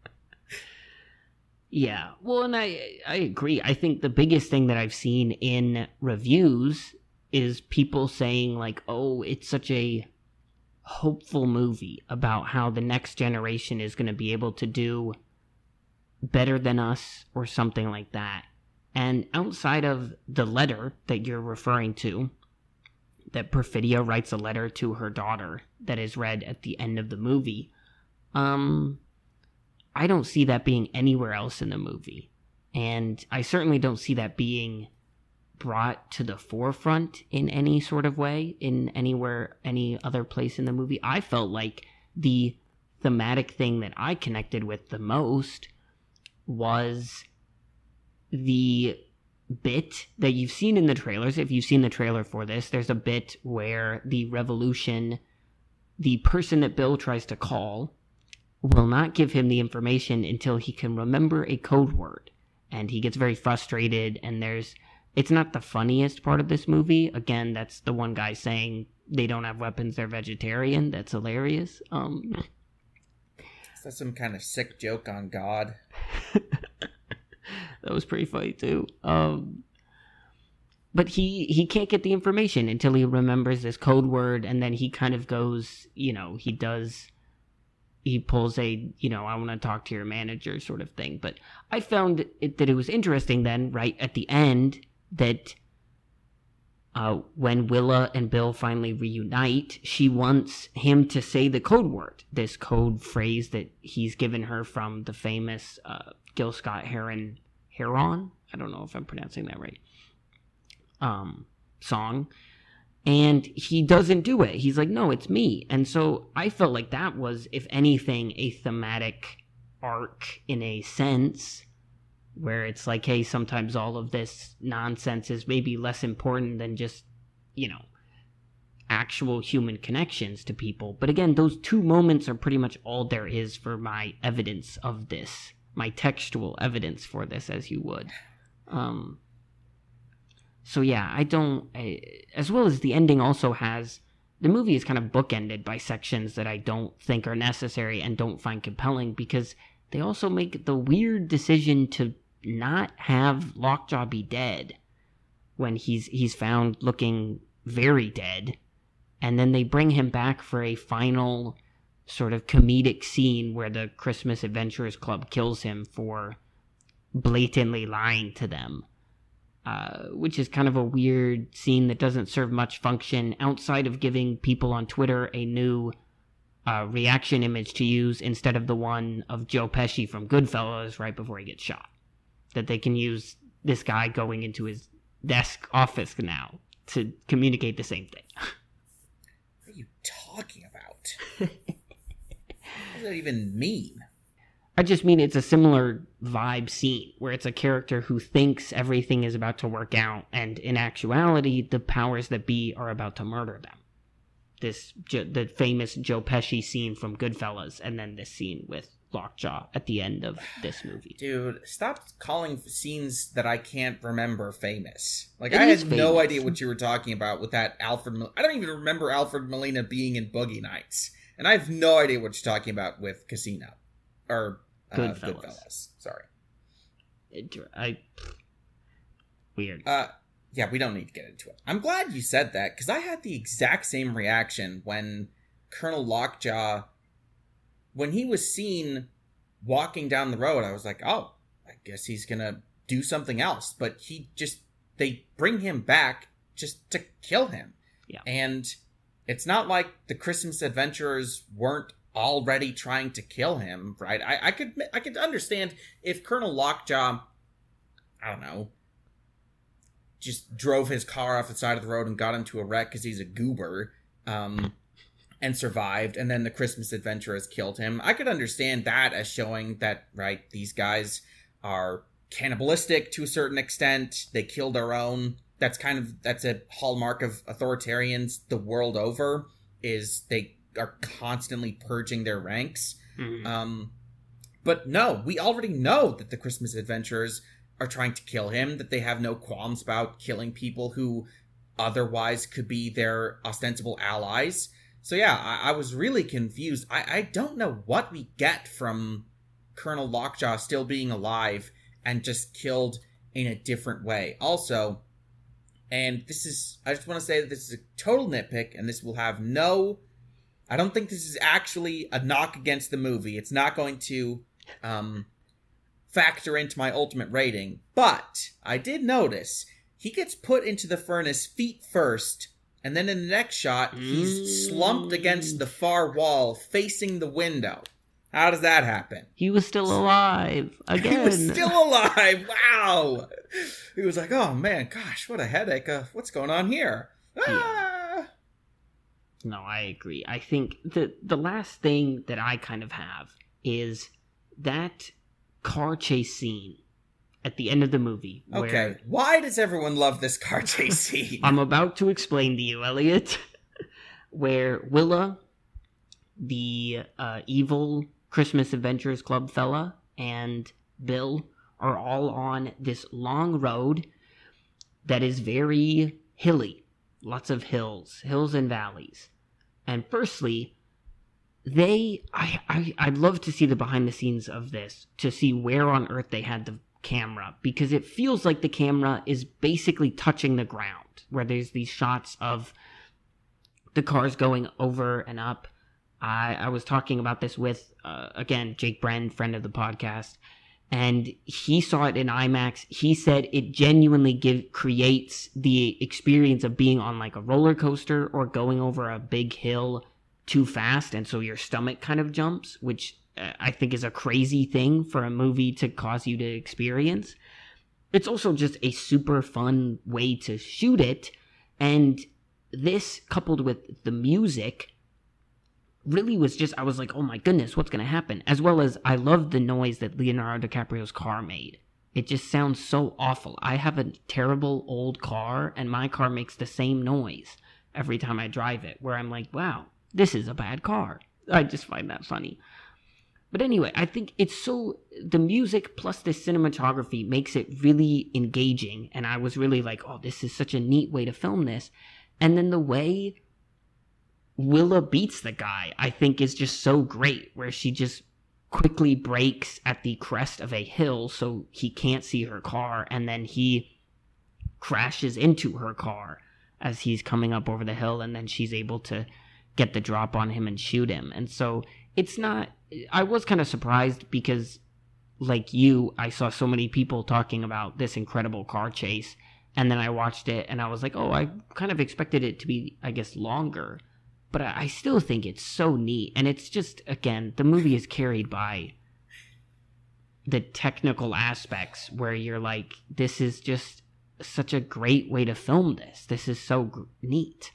Yeah, well, and I I agree. I think the biggest thing that I've seen in reviews is people saying, like, oh, it's such a hopeful movie about how the next generation is going to be able to do better than us or something like that. And outside of the letter that you're referring to, that Perfidia writes a letter to her daughter that is read at the end of the movie, um, I don't see that being anywhere else in the movie. And I certainly don't see that being brought to the forefront in any sort of way, in anywhere, any other place in the movie. I felt like the thematic thing that I connected with the most was the bit that you've seen in the trailers. If you've seen the trailer for this, there's a bit where the revolution, the person that Bill tries to call, will not give him the information until he can remember a code word. And he gets very frustrated, and there's, it's not the funniest part of this movie. Again, that's the one guy saying they don't have weapons, they're vegetarian. That's hilarious. Um,
Is that some kind of sick joke on God?
That was pretty funny too. Um, but he, he can't get the information until he remembers this code word, and then he kind of goes, you know, he does, he pulls a, you know, I want to talk to your manager sort of thing. But I found it, that it was interesting then, right at the end, that uh, when Willa and Bill finally reunite, she wants him to say the code word, this code phrase that he's given her from the famous uh, Gil Scott-Heron, Heron? I don't know if I'm pronouncing that right. Um, song. And he doesn't do it. He's like, no, it's me. And so I felt like that was, if anything, a thematic arc in a sense, where it's like, hey, sometimes all of this nonsense is maybe less important than just, you know, actual human connections to people. But again, those two moments are pretty much all there is for my evidence of this, my textual evidence for this, as you would. Um, so yeah, I don't, I, as well as the ending also has, the movie is kind of bookended by sections that I don't think are necessary and don't find compelling, because they also make the weird decision to not have Lockjaw be dead when he's he's found looking very dead, and then they bring him back for a final sort of comedic scene where the Christmas Adventurers Club kills him for blatantly lying to them, uh, which is kind of a weird scene that doesn't serve much function outside of giving people on Twitter a new uh, reaction image to use instead of the one of Joe Pesci from Goodfellas right before he gets shot. That they can use this guy going into his desk office now to communicate the same thing.
What are you talking about? What does that even mean?
I just mean it's a similar vibe scene where it's a character who thinks everything is about to work out, and in actuality, the powers that be are about to murder them. This, the famous Joe Pesci scene from Goodfellas, and then this scene with Lockjaw at the end of this movie.
Dude, stop calling scenes that I can't remember famous. Like,
It
I
is
had no
famous.
idea what you were talking about with that Alfred... Mol- I don't even remember Alfred Molina being in Boogie Nights. And I have no idea what you're talking about with Casino. Or uh,
Goodfellas.
Goodfellas. Sorry.
It, I weird.
Uh, yeah, we don't need to get into it. I'm glad you said that, because I had the exact same reaction when Colonel Lockjaw... When he was seen walking down the road, I was like, oh, I guess he's going to do something else. But he just, they bring him back just to kill him.
Yeah.
And it's not like the Christmas Adventurers weren't already trying to kill him, right? I, I could I could understand if Colonel Lockjaw, I don't know, just drove his car off the side of the road and got into a wreck because he's a goober, um, and survived, and then the Christmas Adventurers killed him. I could understand that as showing that, right, these guys are cannibalistic to a certain extent. They kill their own. That's kind of, that's a hallmark of authoritarians the world over, is they are constantly purging their ranks. Mm-hmm. Um, but no, we already know that the Christmas Adventurers are trying to kill him, that they have no qualms about killing people who otherwise could be their ostensible allies. So yeah, I, I was really confused. I, I don't know what we get from Colonel Lockjaw still being alive and just killed in a different way. Also, and this is, I just want to say that this is a total nitpick, and this will have no, I don't think this is actually a knock against the movie. It's not going to um, factor into my ultimate rating, but I did notice he gets put into the furnace feet first, and then in the next shot, he's slumped against the far wall, facing the window. How does that happen?
He was still alive again.
He was still alive. Wow. He was like, oh man, gosh, what a headache. Uh, what's going on here? Ah!
Yeah. No, I agree. I think the the last thing that I kind of have is that car chase scene at the end of the movie. Where
okay, why does everyone love this car chase scene?
I'm about to explain to you, Elliot. Where Willa, the uh, evil Christmas Adventures Club fella, and Bill are all on this long road that is very hilly. Lots of hills, hills and valleys. And firstly, they, I, I, I'd love to see the behind the scenes of this, to see where on earth they had the camera, because it feels like the camera is basically touching the ground, where there's these shots of the cars going over and up. I, I was talking about this with, uh, again, Jake Bren, friend of the podcast, and he saw it in IMAX. He said it genuinely give, creates the experience of being on like a roller coaster or going over a big hill too fast, and so your stomach kind of jumps, which uh, I think is a crazy thing for a movie to cause you to experience. It's also just a super fun way to shoot it, and this, coupled with the music, really was just, I was like, oh my goodness, what's going to happen? As well as, I loved the noise that Leonardo DiCaprio's car made. It just sounds so awful. I have a terrible old car, and my car makes the same noise every time I drive it, where I'm like, wow, this is a bad car. I just find that funny. But anyway, I think it's so, the music plus the cinematography makes it really engaging, and I was really like, oh, this is such a neat way to film this. And then the way Willa beats the guy, I think, is just so great, where she just quickly breaks at the crest of a hill so he can't see her car, and then he crashes into her car as he's coming up over the hill, and then she's able to get the drop on him and shoot him. And so it's not, I was kind of surprised because, like you, I saw so many people talking about this incredible car chase, and then I watched it and I was like, oh, I kind of expected it to be, I guess, longer. But I still think it's so neat. And it's just, again, the movie is carried by the technical aspects where you're like, this is just such a great way to film this. This is so gr- neat.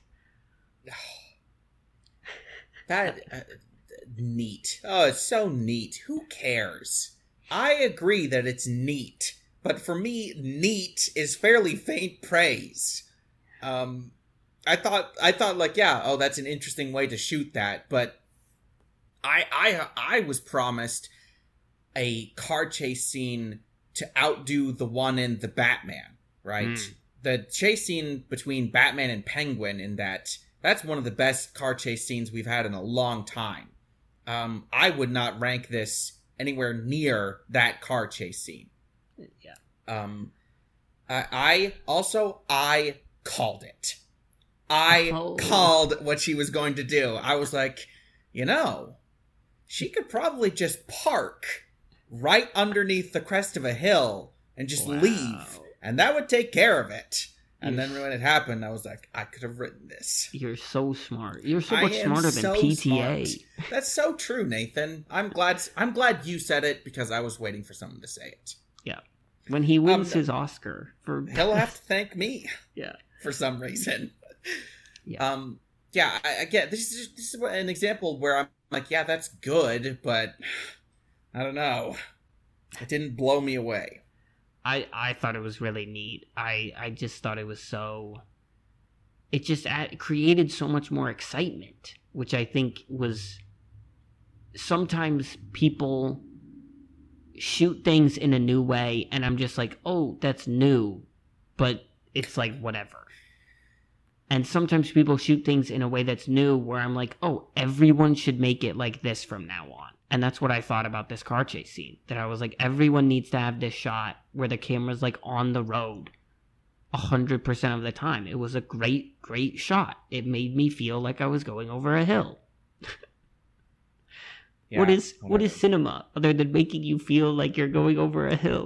That, uh, neat. Oh, it's so neat. Who cares? I agree that it's neat. But for me, neat is fairly faint praise. Um... I thought, I thought, like, yeah, oh, that's an interesting way to shoot that, but I, I, I was promised a car chase scene to outdo the one in the Batman, right? Mm. The chase scene between Batman and Penguin, in that, that's one of the best car chase scenes we've had in a long time. Um, I would not rank this anywhere near that car chase scene.
Yeah.
Um, I, I also, I called it. I oh. called what she was going to do. I was like, you know, she could probably just park right underneath the crest of a hill and just wow. leave, and that would take care of it. And
You're
then when it happened, I was like, I could have written this.
You're so smart. You're so
I
much
am
smarter than
so
P T A.
smart. That's so true, Nathan. I'm glad. I'm glad you said it because I was waiting for someone to say it.
Yeah. When he wins
Um,
his Oscar for
He'll have to thank me
yeah.
for some reason.
Yeah.
Um. Yeah. I, I get this is this is an example where I'm like, yeah, that's good, but I don't know. It didn't blow me away.
I, I thought it was really neat. I, I just thought it was so... It just add, created so much more excitement, which I think was... Sometimes people shoot things in a new way, and I'm just like, oh, that's new. But it's like, whatever. And sometimes people shoot things in a way that's new, where I'm like, oh, everyone should make it like this from now on. And that's what I thought about this car chase scene. That I was like, everyone needs to have this shot where the camera's like on the road one hundred percent of the time. It was a great, great shot. It made me feel like I was going over a hill.
Yeah,
what is
whatever.
what is cinema other than making you feel like you're going over a hill?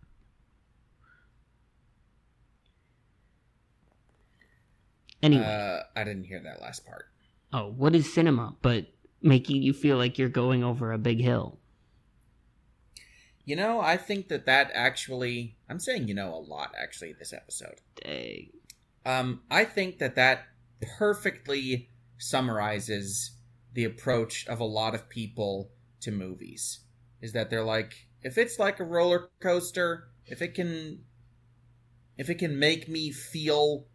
Anyway.
Uh, I didn't hear that last part.
Oh, what is cinema but making you feel like you're going over a big hill?
You know, I think that that actually... I'm saying you know a lot, actually, this episode.
Dang.
Um, I think that that perfectly summarizes the approach of a lot of people to movies. Is that they're like, if it's like a roller coaster, if it can... If it can make me feel...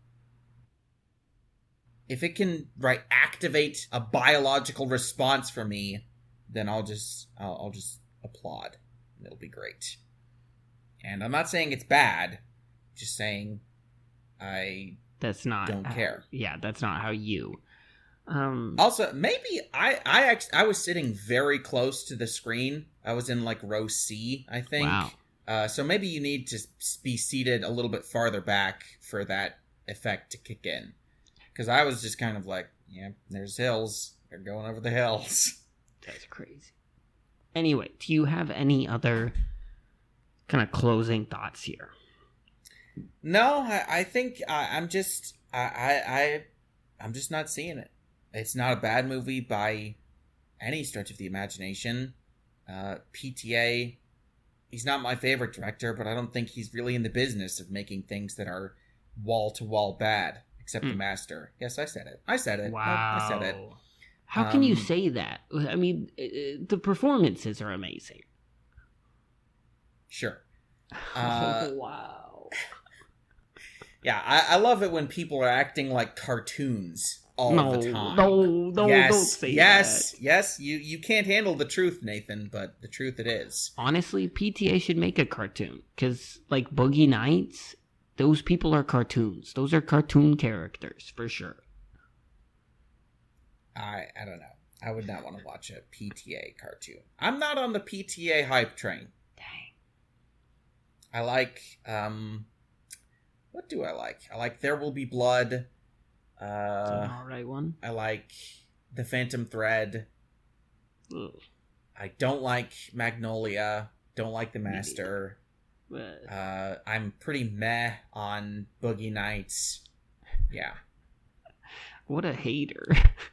If it can, right, activate a biological response for me, then I'll just, I'll, I'll just applaud. And it'll be great. And I'm not saying it's bad, just saying I
That's not
don't
how-
care.
Yeah, that's not how you. Um,
Also, maybe I, I, act- I was sitting very close to the screen. I was in like row C, I think.
Wow.
Uh, so maybe you need to be seated a little bit farther back for that effect to kick in. Because I was just kind of like, yeah, there's hills. They're going over the hills.
That's crazy. Anyway, do you have any other kind of closing thoughts here?
No, I, I think I, I'm just I, I I I'm just not seeing it. It's not a bad movie by any stretch of the imagination. Uh, P T A, he's not my favorite director, but I don't think he's really in the business of making things that are wall to wall bad. Except
Mm.
The Master. Yes, I said it. I said it.
Wow.
I said it.
How can you
Um,
say that? I mean, uh, the performances are amazing.
Sure. Uh,
oh, wow.
Yeah, I, I love it when people are acting like cartoons all
no,
the time.
no, no,
yes,
don't say
yes,
that.
yes. You you can't handle the truth, Nathan, but the truth it is.
Honestly, P T A should make a cartoon. Because, like, Boogie Nights, those people are cartoons. Those are cartoon characters, for sure.
I I don't know. I would not want to watch a P T A cartoon. I'm not on the P T A hype train.
Dang.
I like um, what do I like? I like There Will Be Blood.
It's
Uh,
an alright one.
I like The Phantom Thread.
Ugh.
I don't like Magnolia. Don't like The
Me
Master.
But-
Uh, I'm pretty meh on Boogie Nights. Yeah.
What a hater.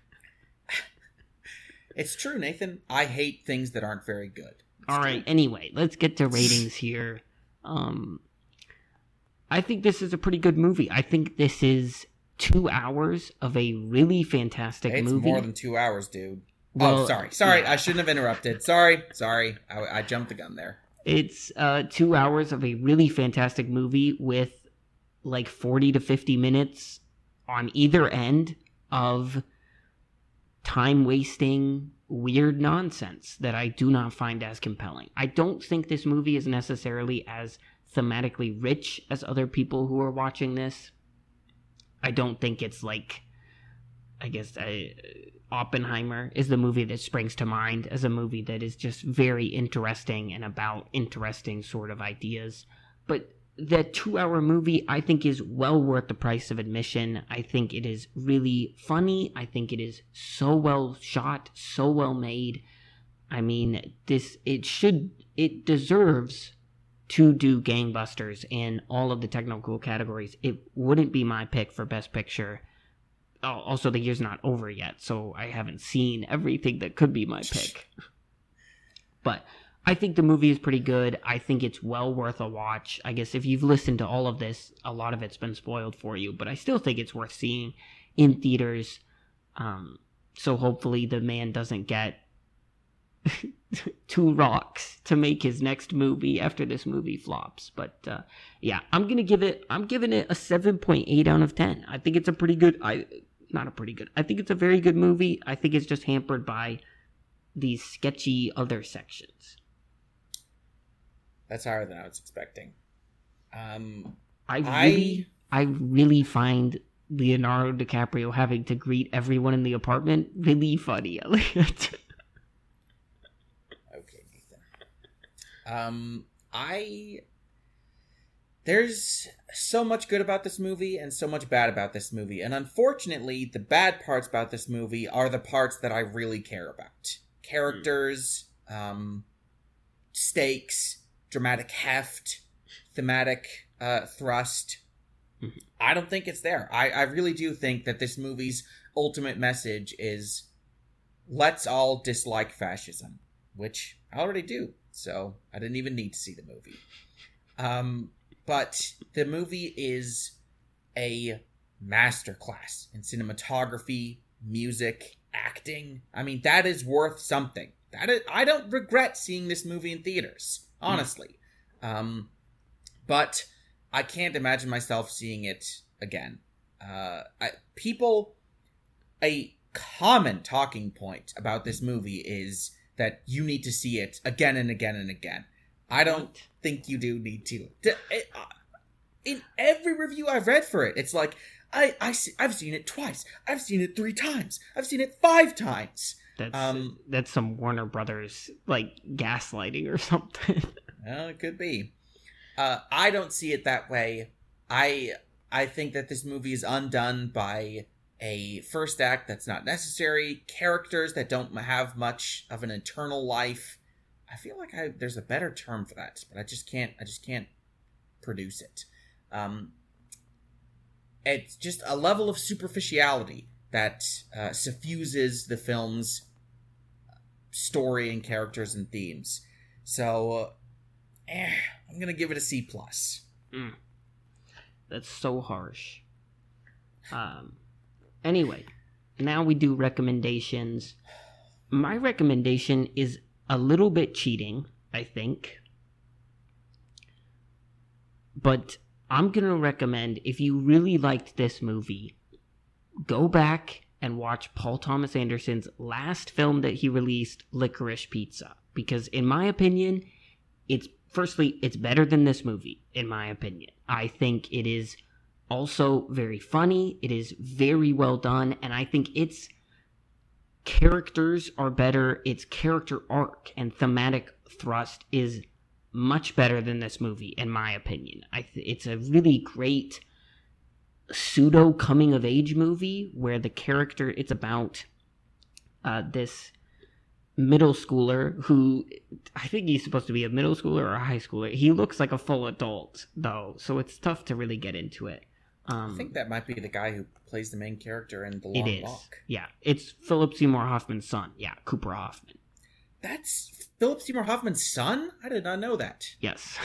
It's true, Nathan. I hate things that aren't very good. It's
All
true.
right. Anyway, let's get to ratings here. Um, I think this is a pretty good movie. I think this is two hours of a really fantastic
It's
movie.
more than two hours, dude.
Well,
oh, sorry. Sorry.
yeah.
I shouldn't have interrupted. Sorry. Sorry. I, I jumped the gun there.
It's uh, two hours of a really fantastic movie with like forty to fifty minutes on either end of time wasting weird nonsense that I do not find as compelling. I don't think this movie is necessarily as thematically rich as other people who are watching this. I don't think it's like, I guess, uh, Oppenheimer is the movie that springs to mind as a movie that is just very interesting and about interesting sort of ideas. But that two-hour movie, I think, is well worth the price of admission. I think it is really funny. I think it is so well shot, so well made. I mean, this, it should, it deserves to do gangbusters in all of the technical categories, it wouldn't be my pick for Best Picture. Oh, also, the year's not over yet, so I haven't seen everything that could be my pick. But I think the movie is pretty good. I think it's well worth a watch. I guess if you've listened to all of this, a lot of it's been spoiled for you, but I still think it's worth seeing in theaters. Um, so hopefully the man doesn't get two rocks to make his next movie after this movie flops. But uh, yeah, I'm gonna give it. I'm giving it a seven point eight out of ten. I think it's a pretty good. I not a pretty good. I think it's a very good movie. I think it's just hampered by these sketchy other sections.
That's higher than I was expecting. Um,
I really, I, I really find Leonardo DiCaprio having to greet everyone in the apartment really funny, Elliot.
Um, I, there's so much good about this movie and so much bad about this movie. And unfortunately, the bad parts about this movie are the parts that I really care about. Characters, um, stakes, dramatic heft, thematic, uh, thrust.
Mm-hmm.
I don't think it's there. I, I really do think that this movie's ultimate message is, let's all dislike fascism, which I already do. So I didn't even need to see the movie. Um, but the movie is a masterclass in cinematography, music, acting. I mean, that is worth something. That is, I don't regret seeing this movie in theaters, honestly. Mm. Um, but I can't imagine myself seeing it again. Uh, I, people, a common talking point about this movie is that you need to see it again and again and again. I don't think you do need to. In every review I've read for it, it's like, I, I see, I've seen it twice. I've seen it three times. I've seen it five times.
That's,
um,
that's some Warner Brothers, like, gaslighting or something.
Well, it could be. Uh, I don't see it that way. I I think that this movie is undone by a first act that's not necessary, characters that don't have much of an internal life. I feel like I, there's a better term for that, but I just can't. I just can't produce it. Um, it's just a level of superficiality that uh, suffuses the film's story and characters and themes. So, uh, eh, I'm gonna give it a C plus.
Mm. That's so harsh. Um. Anyway, now we do recommendations. My recommendation is a little bit cheating, I think. But I'm going to recommend, if you really liked this movie, go back and watch Paul Thomas Anderson's last film that he released, Licorice Pizza. Because in my opinion, it's firstly, it's better than this movie, in my opinion. I think it is also very funny. It is very well done. And I think its characters are better. Its character arc and thematic thrust is much better than this movie, in my opinion. I th- it's a really great pseudo coming of age movie where the character, it's about uh, this middle schooler who, I think he's supposed to be a middle schooler or a high schooler. He looks like a full adult though, so it's tough to really get into it. Um,
I think that might be the guy who plays the main character in The Long
it is.
Walk.
Yeah, it's Philip Seymour Hoffman's son. Yeah, Cooper Hoffman.
That's Philip Seymour Hoffman's son? I did not know that.
Yes.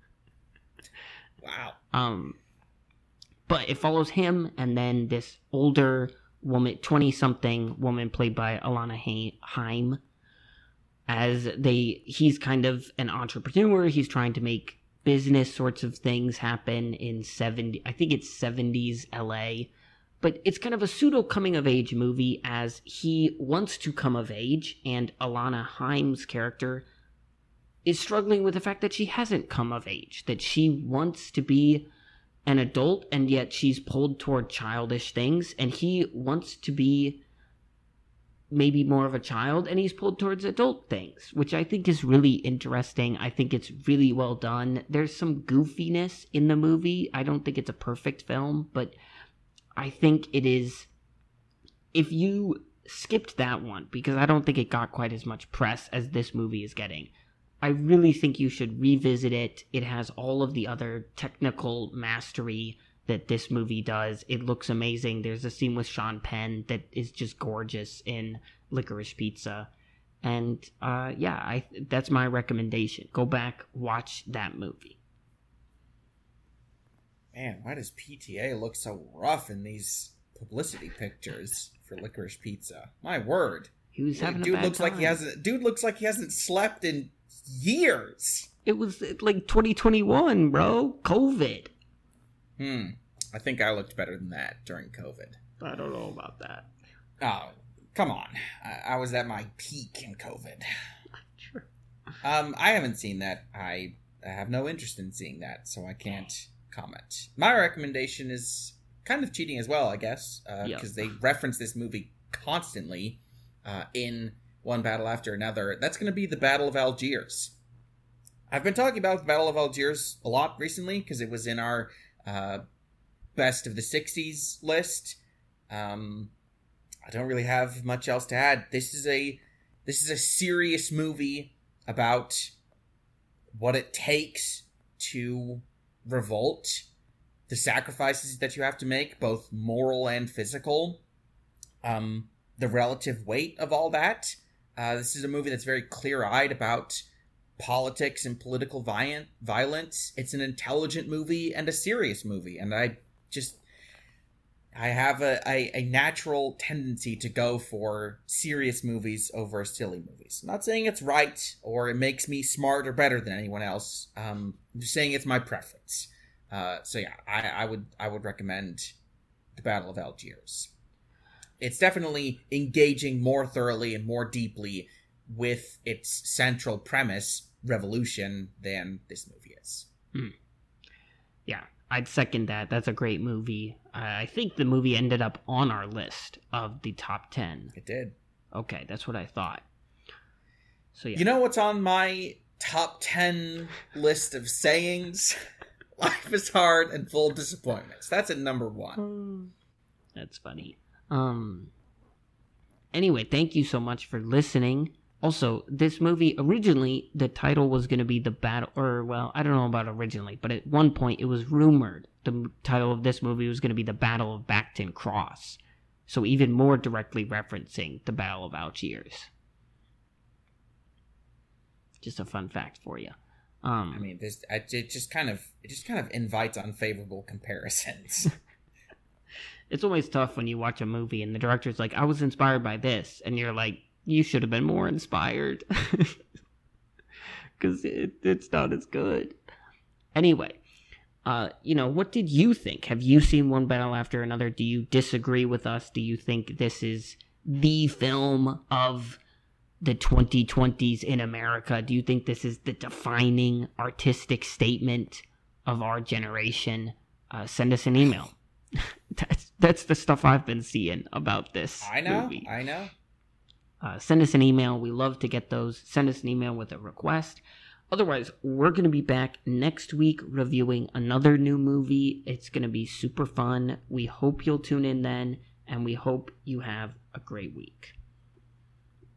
Wow.
Um, but it follows him and then this older woman, twenty-something woman played by Alana Haim, as they, he's kind of an entrepreneur. He's trying to make business sorts of things happen in seventy, I think it's seventies L A. But it's kind of a pseudo coming of age movie as he wants to come of age, and Alana Haim's character is struggling with the fact that she hasn't come of age, that she wants to be an adult and yet she's pulled toward childish things, and he wants to be maybe more of a child and he's pulled towards adult things, which I think is really interesting. I think it's really well done. There's some goofiness in the movie. I don't think it's a perfect film, but I think it is, if you skipped that one, because I don't think it got quite as much press as this movie is getting, I really think you should revisit it. It has all of the other technical mastery that this movie does. It looks amazing. There's a scene with Sean Penn that is just gorgeous in Licorice Pizza. And uh, yeah, I that's my recommendation. Go back, watch that movie.
Man, why does P T A look so rough in these publicity pictures for Licorice Pizza? My word.
He was having
dude
a bad
looks
time.
like he hasn't dude looks like he hasn't slept in years.
It was like twenty twenty-one, bro. COVID.
Hmm. I think I looked better than that during COVID.
I don't know about that.
Oh, come on. I, I was at my peak in COVID.
Sure.
Um, I haven't seen that. I, I have no interest in seeing that, so I can't comment. My recommendation is kind of cheating as well, I guess, because uh,
Yep.
they reference this movie constantly uh, in one battle after another. That's going to be the Battle of Algiers. I've been talking about the Battle of Algiers a lot recently because it was in our uh, best of the sixties list. Um, I don't really have much else to add. This is a this is a serious movie about what it takes to revolt, the sacrifices that you have to make, both moral and physical, um, the relative weight of all that. Uh, this is a movie that's very clear-eyed about politics and political vi- violence. It's an intelligent movie and a serious movie, and I just I have a, a, a natural tendency to go for serious movies over silly movies. I'm not saying it's right or it makes me smart or better than anyone else. Um, I'm just saying it's my preference. Uh, so yeah, I, I would I would recommend The Battle of Algiers. It's definitely engaging more thoroughly and more deeply with its central premise, revolution, than this movie is.
Hmm. Yeah, I'd second that. That's a great movie. I think the movie ended up on our list of the top ten.
It did.
Okay, that's what I thought. So yeah.
You know what's on my top ten list of sayings? Life is hard and full of disappointments. That's at number one.
That's funny. Um. Anyway, thank you so much for listening. Also, this movie, originally, the title was going to be The Battle, or, well, I don't know about originally, but at one point it was rumored the m- title of this movie was going to be The Battle of Bacton Cross. So even more directly referencing the Battle of Algiers. Just a fun fact for you. Um,
I mean, this it just kind of it just kind of invites unfavorable comparisons.
It's always tough when you watch a movie and the director's like, I was inspired by this, and you're like, you should have been more inspired. Because it, it's not as good. Anyway, uh, you know, what did you think? Have you seen one battle after another? Do you disagree with us? Do you think this is the film of the twenty twenties in America? Do you think this is the defining artistic statement of our generation? Uh, send us an email. that's, that's the stuff I've been seeing about this
I know,
movie.
I know.
Uh, send us an email. We love to get those. Send us an email with a request. Otherwise, we're going to be back next week reviewing another new movie. It's going to be super fun. We hope you'll tune in then, and we hope you have a great week.